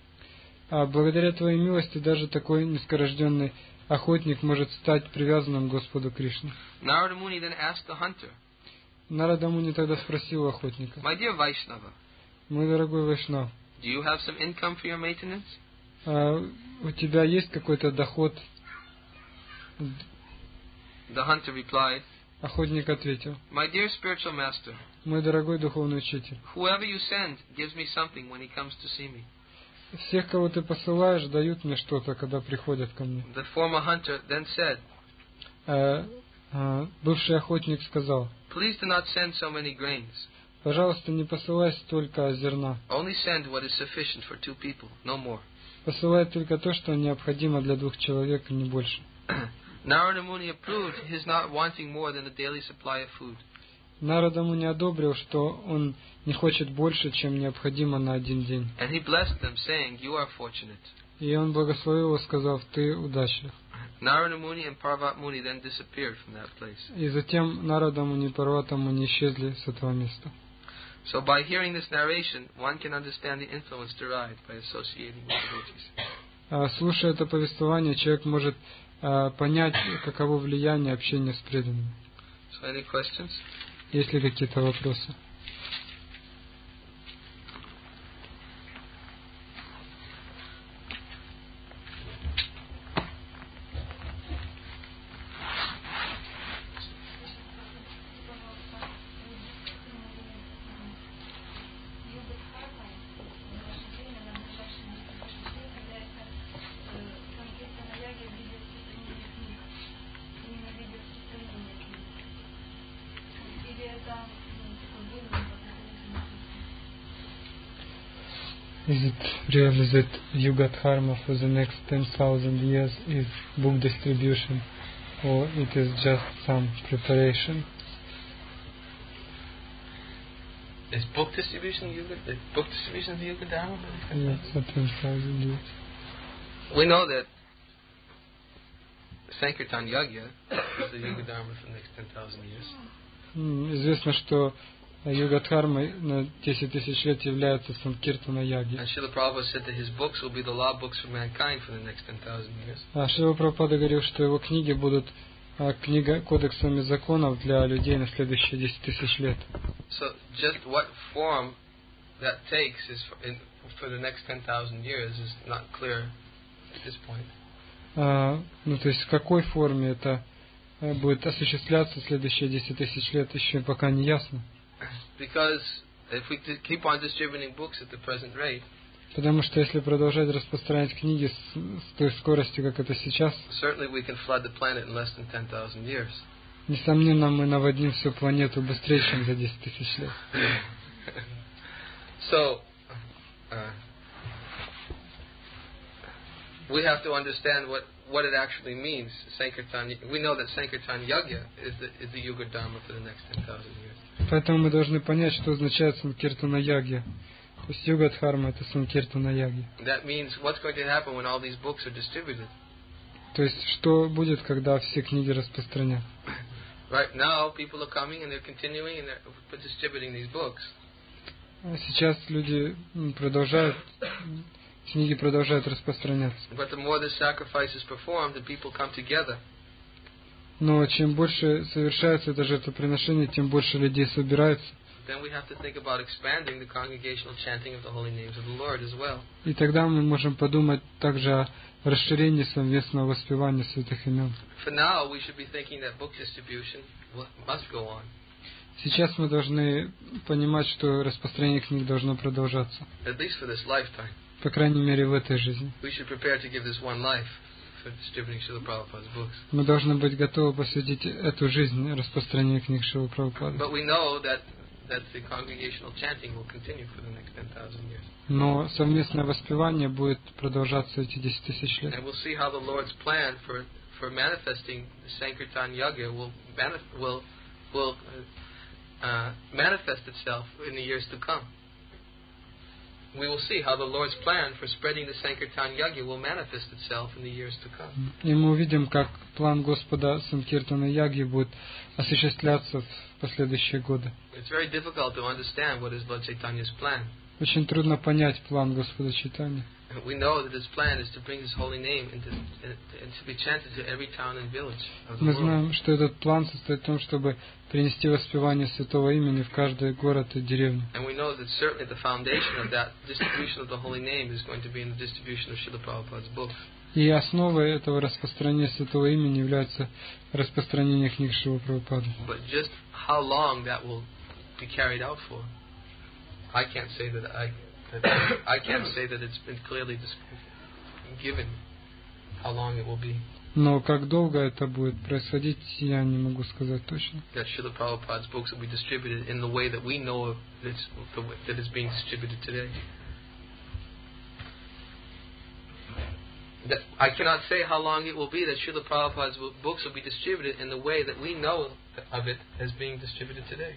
Speaker 2: А благодаря твоей милости даже такой низкорожденный охотник может стать привязанным к Господу Кришне.
Speaker 1: Narada Muni then asked the hunter,
Speaker 2: Нарада Муни тогда спросил охотника,
Speaker 1: My dear Vaishnava,
Speaker 2: мой дорогой Вайшнав,
Speaker 1: do you have some income for your maintenance?
Speaker 2: а у тебя есть какой-то доход?
Speaker 1: The hunter replied,
Speaker 2: Охотник ответил,
Speaker 1: My dear spiritual master,
Speaker 2: мой дорогой духовный учитель,
Speaker 1: whoever you send gives me something when he comes to see me.
Speaker 2: всех, кого ты посылаешь, дают мне что-то, когда приходят ко мне.
Speaker 1: The former hunter then said,
Speaker 2: А, а, бывший охотник сказал,
Speaker 1: Please do not send so many grains.
Speaker 2: пожалуйста, не посылай столько зерна.
Speaker 1: Only send what is sufficient for two people, no more.
Speaker 2: Посылай только то, что необходимо для двух человек, и не больше.
Speaker 1: Narada Muni approved his not wanting more than a daily supply of food.
Speaker 2: Нарада Муни одобрил, что он не хочет больше, чем необходимо на один день.
Speaker 1: And he blessed them, saying, You are fortunate.
Speaker 2: И он благословил его, сказав, ты удачлив.
Speaker 1: Narada Muni and Parvat Muni then disappeared from that place.
Speaker 2: И затем Нарада Муни и Парвата Муни исчезли с этого места.
Speaker 1: So by hearing this narration, one can understand the influence derived by associating with devotees.
Speaker 2: А, слушая это повествование, человек может а, понять, каково влияние общения с преданными.
Speaker 1: So any questions?
Speaker 2: Есть ли какие-то вопросы?
Speaker 3: Или это ну, такой
Speaker 2: Is it really that Yuga Dharma for the next ten thousand years is book distribution, or it is just some preparation?
Speaker 1: Is book distribution Yuga? Is book distribution the Yuga Dharma?
Speaker 2: Yes, for ten thousand years.
Speaker 1: We know that Sankirtan Yagya is the Yuga Dharma for the next ten thousand years.
Speaker 2: Mm, известно, что Юга Дхарма на десять тысяч лет является Санкиртана Яги.
Speaker 1: And Srila Prabhupada said that his books will be the law books for mankind for the next ten thousand years.
Speaker 2: А Шрила Прабхупада говорил, что его книги будут а, книга кодексами законов для людей на следующие десять тысяч лет.
Speaker 1: So just what form that takes is for, in, for the next ten thousand years is not clear at this point.
Speaker 2: А, ну, то есть в какой форме это а, будет осуществляться в следующие десять тысяч лет, еще пока не ясно.
Speaker 1: Because if we keep on distributing books at the present rate,
Speaker 2: потому что если продолжать распространять книги с, с той скоростью, как это сейчас,
Speaker 1: certainly we can flood the planet in less than ten thousand years.
Speaker 2: Несомненно, мы наводним всю планету быстрее, чем за десять тысяч лет.
Speaker 1: So, uh, we have to understand what, what it actually means. Sankirtan, we know that Sankirtan Yagya is the, is the Yuga Dharma for the next ten thousand years.
Speaker 2: Поэтому мы должны понять, что означает Санкиртана Ягья. То есть Юга Дхарма — это Санкиртана Ягья.
Speaker 1: That means what's going to happen when all these books are distributed.
Speaker 2: То есть что будет, когда все книги распространят?
Speaker 1: Right now, people are coming and they're continuing and they're distributing these books.
Speaker 2: Сейчас люди продолжают, книги продолжают распространяться.
Speaker 1: But the more the sacrifice is performed, the people come together.
Speaker 2: Но чем больше совершается это жертвоприношение, тем больше людей собирается.
Speaker 1: Then we have to think about expanding the congregational chanting of the holy names of the Lord as well.
Speaker 2: И тогда мы можем подумать также о расширении совместного воспевания святых имен.
Speaker 1: For now, we should be thinking that book distribution must go on.
Speaker 2: Сейчас мы должны понимать, что распространение книг должно продолжаться.
Speaker 1: At least for this lifetime.
Speaker 2: По крайней мере, в этой жизни.
Speaker 1: We should prepare to give this one life for distributing Srila Prabhupada's books.
Speaker 2: Мы должны быть готовы посвятить эту жизнь распространению книг Шрилы Прабхупады.
Speaker 1: But we know that that the congregational chanting will continue for the next ten thousand years.
Speaker 2: Но совместное воспевание будет продолжаться эти десять тысяч лет.
Speaker 1: And we'll see how the Lord's plan for for manifesting the Sankirtan Yagya will manif- will will uh, manifest itself in the years to come. We will see how the Lord's plan for spreading the Sankirtan Yagya will manifest itself in the years to come.
Speaker 2: И мы увидим, как план Господа Санкиртана Ягьи будет осуществляться в последующие годы.
Speaker 1: It's very difficult to understand what is Lord Chaitanya's plan.
Speaker 2: Очень трудно понять план Господа Чайтаньи.
Speaker 1: We know that his plan is to bring his holy name into, and to be chanted to every town and village of the
Speaker 2: Мы
Speaker 1: world.
Speaker 2: знаем, что этот план состоит в том, чтобы принести воспевание святого имени в каждый город и деревню.
Speaker 1: And we know that certainly the foundation of that distribution of the holy name is going to be in the distribution of Srila Prabhupada's books.
Speaker 2: И основой этого распространения святого имени является распространение книг Шрилы Прабхупады.
Speaker 1: But just how long that will be carried out for, I can't say that I, that I can't say that it's been clearly dis- given how long it will be.
Speaker 2: Но как долго это будет происходить, я не могу сказать точно.
Speaker 1: That Srila Prabhupada's books will be distributed in the way that we know that it's, the way, that it's being distributed today. That I cannot say how long it will be that Srila Prabhupada's books will be distributed in the way that we know of it as being distributed today.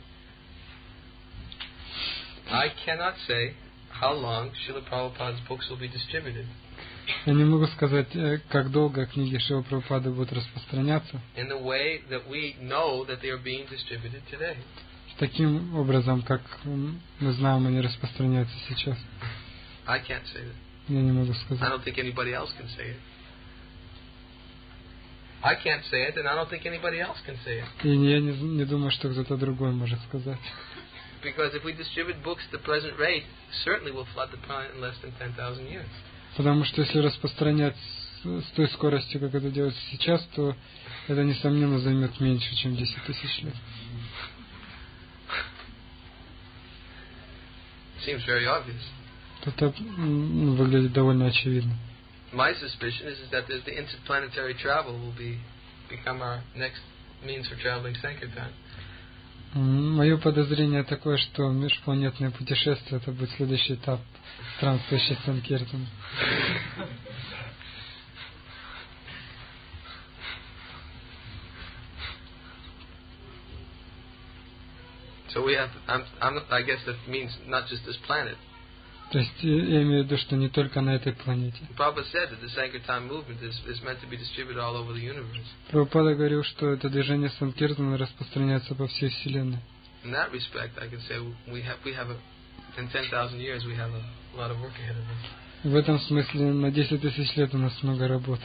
Speaker 1: I cannot say how long Srila Prabhupada's books will be distributed.
Speaker 2: Я не могу сказать, как долго книги Шрилы Прабхупады будут распространяться.
Speaker 1: In the way that we know that they are being distributed today.
Speaker 2: Таким образом, как мы знаем, они распространяются сейчас.
Speaker 1: I can't say that.
Speaker 2: Я не могу
Speaker 1: I
Speaker 2: сказать.
Speaker 1: don't think anybody else can say it. I can't say it, and I don't think anybody else can say it.
Speaker 2: И я не, не думаю, что кто-то другой может сказать.
Speaker 1: Because if we distribute books at the present rate, certainly we'll flood the planet in less than ten thousand years.
Speaker 2: Потому что если распространять с, с той скоростью, как это делается сейчас, то это, несомненно, займет меньше, чем десять тысяч лет.
Speaker 1: Seems very obvious.
Speaker 2: Это м, выглядит довольно очевидно.
Speaker 1: My suspicion is, is that the, the interplanetary travel will be become our next means for traveling Sankirtan.
Speaker 2: М, Мое подозрение такое, что межпланетное путешествие это будет следующий этап странствующей Санкиртана.
Speaker 1: So we have, I'm, I'm, I guess that means not just this planet.
Speaker 2: То есть я имею в виду, что не только на этой планете.
Speaker 1: Prabhupada said that the Sankirtan movement is, is meant to be distributed all over the universe.
Speaker 2: Прабхупада говорил, что это движение Санкиртана распространяется по всей Вселенной.
Speaker 1: In that respect, I can say we have, we have a, in ten thousand years we have a lot of work ahead of us.
Speaker 2: В этом смысле на десять тысяч лет у нас много работы.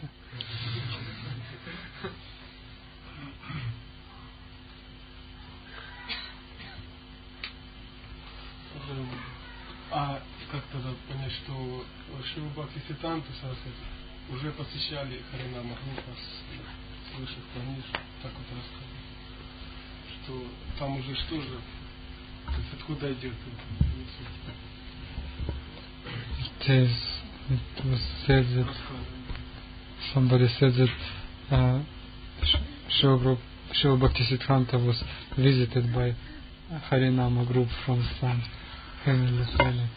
Speaker 3: А как тогда понять, что Шрила Бхактисиддханта Сарасвати уже посещали Харинама группа с высших планет, так вот рассказывали, что там уже что же, то есть откуда идет
Speaker 2: It was said that somebody said that uh, Srila Srila Bhaktisiddhanta was visited by Harinama group from some heavenly planet.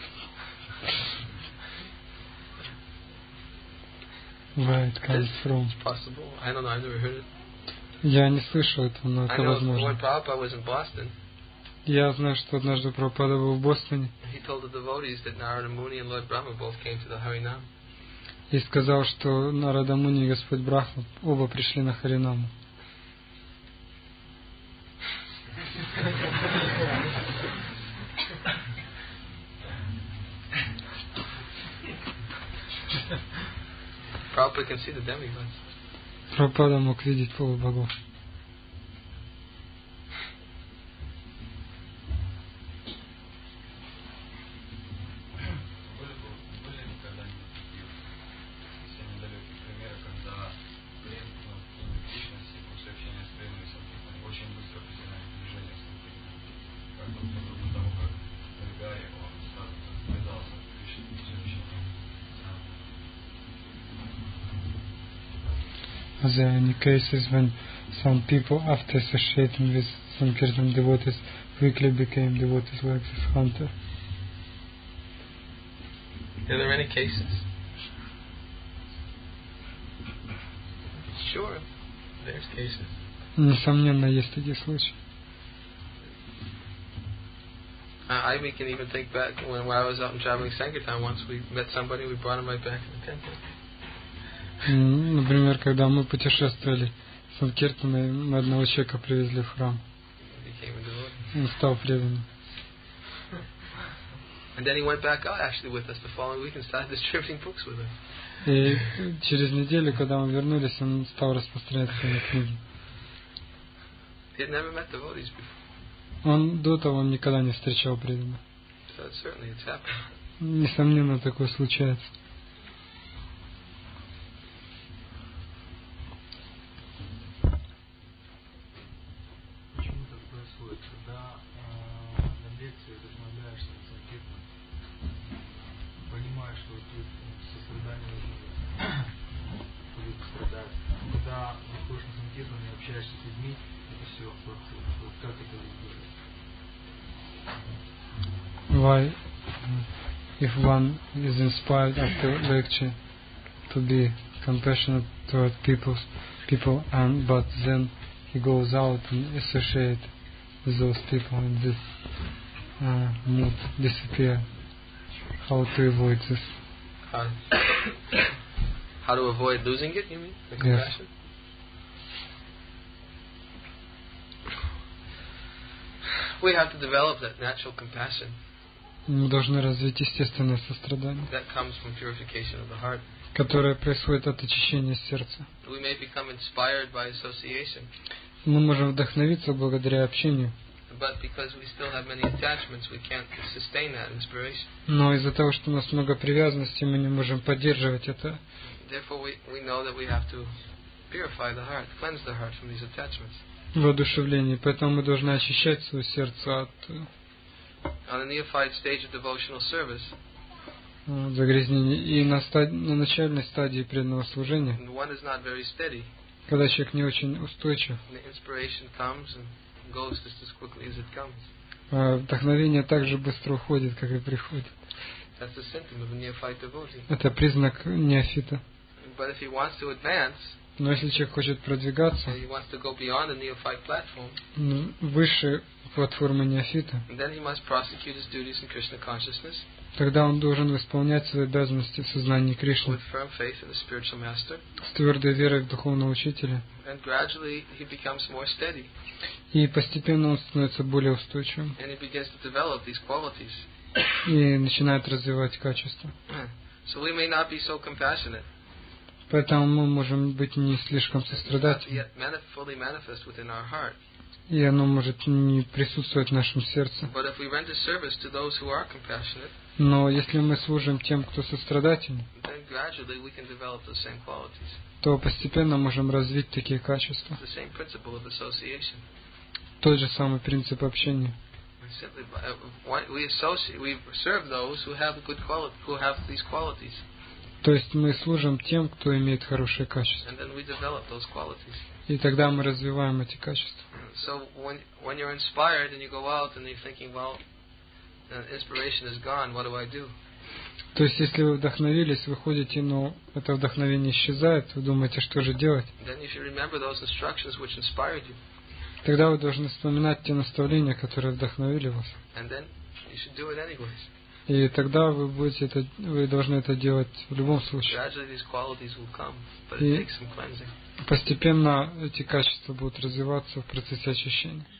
Speaker 2: Where it comes from?
Speaker 1: It's possible. I don't know. I've never heard it.
Speaker 2: Я не слышал этого, но это
Speaker 1: I know
Speaker 2: возможно.
Speaker 1: when Prabhupada was in Boston,
Speaker 2: Я знаю, что однажды Прабхупада был в Бостоне
Speaker 1: he told the devotees that Narada Muni and Lord Brahma both came to the Harinam.
Speaker 2: и сказал, что Нарада Муни и Господь Брахма оба пришли на Харинаму.
Speaker 1: Prabhupada can see the demigods.
Speaker 2: Прабхупада мог видеть полубогов. Are there any cases when some people, after associating with Sankirtan devotees, quickly became devotees like this hunter?
Speaker 1: Are there any cases? Sure, there's cases.
Speaker 2: Несомненно, есть такие случаи.
Speaker 1: I, we can even think back when, when I was out in traveling Sankirtan, once we met somebody, we brought him right back to the temple.
Speaker 2: Например, когда мы путешествовали с Санкиртаной, мы одного человека привезли в храм. Он стал преданным.
Speaker 1: And then he went back out actually with us the following week and started distributing books with us.
Speaker 2: И через неделю, когда мы вернулись, он стал распространять свои книги.
Speaker 1: He had never met devotees before.
Speaker 2: Он до того никогда не встречал преданных.
Speaker 1: So certainly it's happened.
Speaker 2: Несомненно, такое случается. Why, if one is inspired after lecture to be compassionate toward people, people, and but then he goes out and associate with those people, and this uh, mood disappear. How to avoid this?
Speaker 1: How, how to avoid losing it? You mean the
Speaker 2: Yes.
Speaker 1: compassion? We have to develop that natural compassion.
Speaker 2: Мы должны развить естественное сострадание,
Speaker 1: That comes from purification of the heart.
Speaker 2: которое происходит от очищения сердца.
Speaker 1: We may become inspired by association,
Speaker 2: Мы можем вдохновиться благодаря общению,
Speaker 1: but because we still have many attachments, we can't sustain that inspiration.
Speaker 2: но из-за того, что у нас много привязанностей, мы не можем поддерживать это.
Speaker 1: Therefore, we, we know that we have to purify the heart, cleanse the heart from these attachments.
Speaker 2: Воодушевление. Поэтому мы должны очищать свое сердце от
Speaker 1: On the neophyte stage of devotional service,
Speaker 2: э, загрязнений. И на, стад... на начальной стадии преданного служения,
Speaker 1: when one is not very steady,
Speaker 2: когда человек не очень устойчив,
Speaker 1: and the inspiration comes and goes just as quickly as it comes.
Speaker 2: А вдохновение так же быстро уходит, как и приходит.
Speaker 1: That's the symptom of a neophyte devotee.
Speaker 2: Это признак неофита.
Speaker 1: But if he wants to advance,
Speaker 2: Но если человек хочет продвигаться
Speaker 1: and he wants to go beyond the neophyte platform,
Speaker 2: ну, выше платформы неофита,
Speaker 1: then he must prosecute his duties in Krishna consciousness
Speaker 2: тогда он должен исполнять свои обязанности в сознании Кришны
Speaker 1: with firm faith in the spiritual master,
Speaker 2: с твердой верой в духовного учителя.
Speaker 1: and gradually he becomes more steady,
Speaker 2: И постепенно он становится более устойчивым
Speaker 1: and he begins to develop these qualities.
Speaker 2: и начинает развивать качества.
Speaker 1: So we may not be so compassionate,
Speaker 2: Поэтому мы можем быть не слишком
Speaker 1: not
Speaker 2: сострадательны,
Speaker 1: yet manif- fully manifest within our heart.
Speaker 2: и оно может не присутствовать в нашем сердце.
Speaker 1: But if we render service to those who are compassionate,
Speaker 2: Но если мы служим тем, кто сострадательный,
Speaker 1: then gradually we can develop those same qualities.
Speaker 2: то постепенно можем развить такие качества.
Speaker 1: It's the same principle of association.
Speaker 2: Тот же самый принцип общения.
Speaker 1: We simply uh, one- we associate, we serve those who have good quali- who have these qualities,
Speaker 2: То есть мы служим тем, кто имеет хорошие качества.
Speaker 1: and then we develop those qualities.
Speaker 2: И тогда мы развиваем эти качества.
Speaker 1: So when when you're inspired and you go out and you're thinking, well, uh, inspiration is gone. What do I do?
Speaker 2: То есть если вы вдохновились, вы ходите, но это вдохновение исчезает, вы думаете, что же делать?
Speaker 1: Then you should remember those instructions which inspired you,
Speaker 2: Тогда вы должны вспоминать те наставления, которые вдохновили вас.
Speaker 1: and then you should do it anyways.
Speaker 2: И тогда вы будете это, вы должны это делать в любом случае.
Speaker 1: Gradually, these qualities will come, but
Speaker 2: И-
Speaker 1: it takes some cleansing.
Speaker 2: Постепенно эти качества будут развиваться в процессе очищения.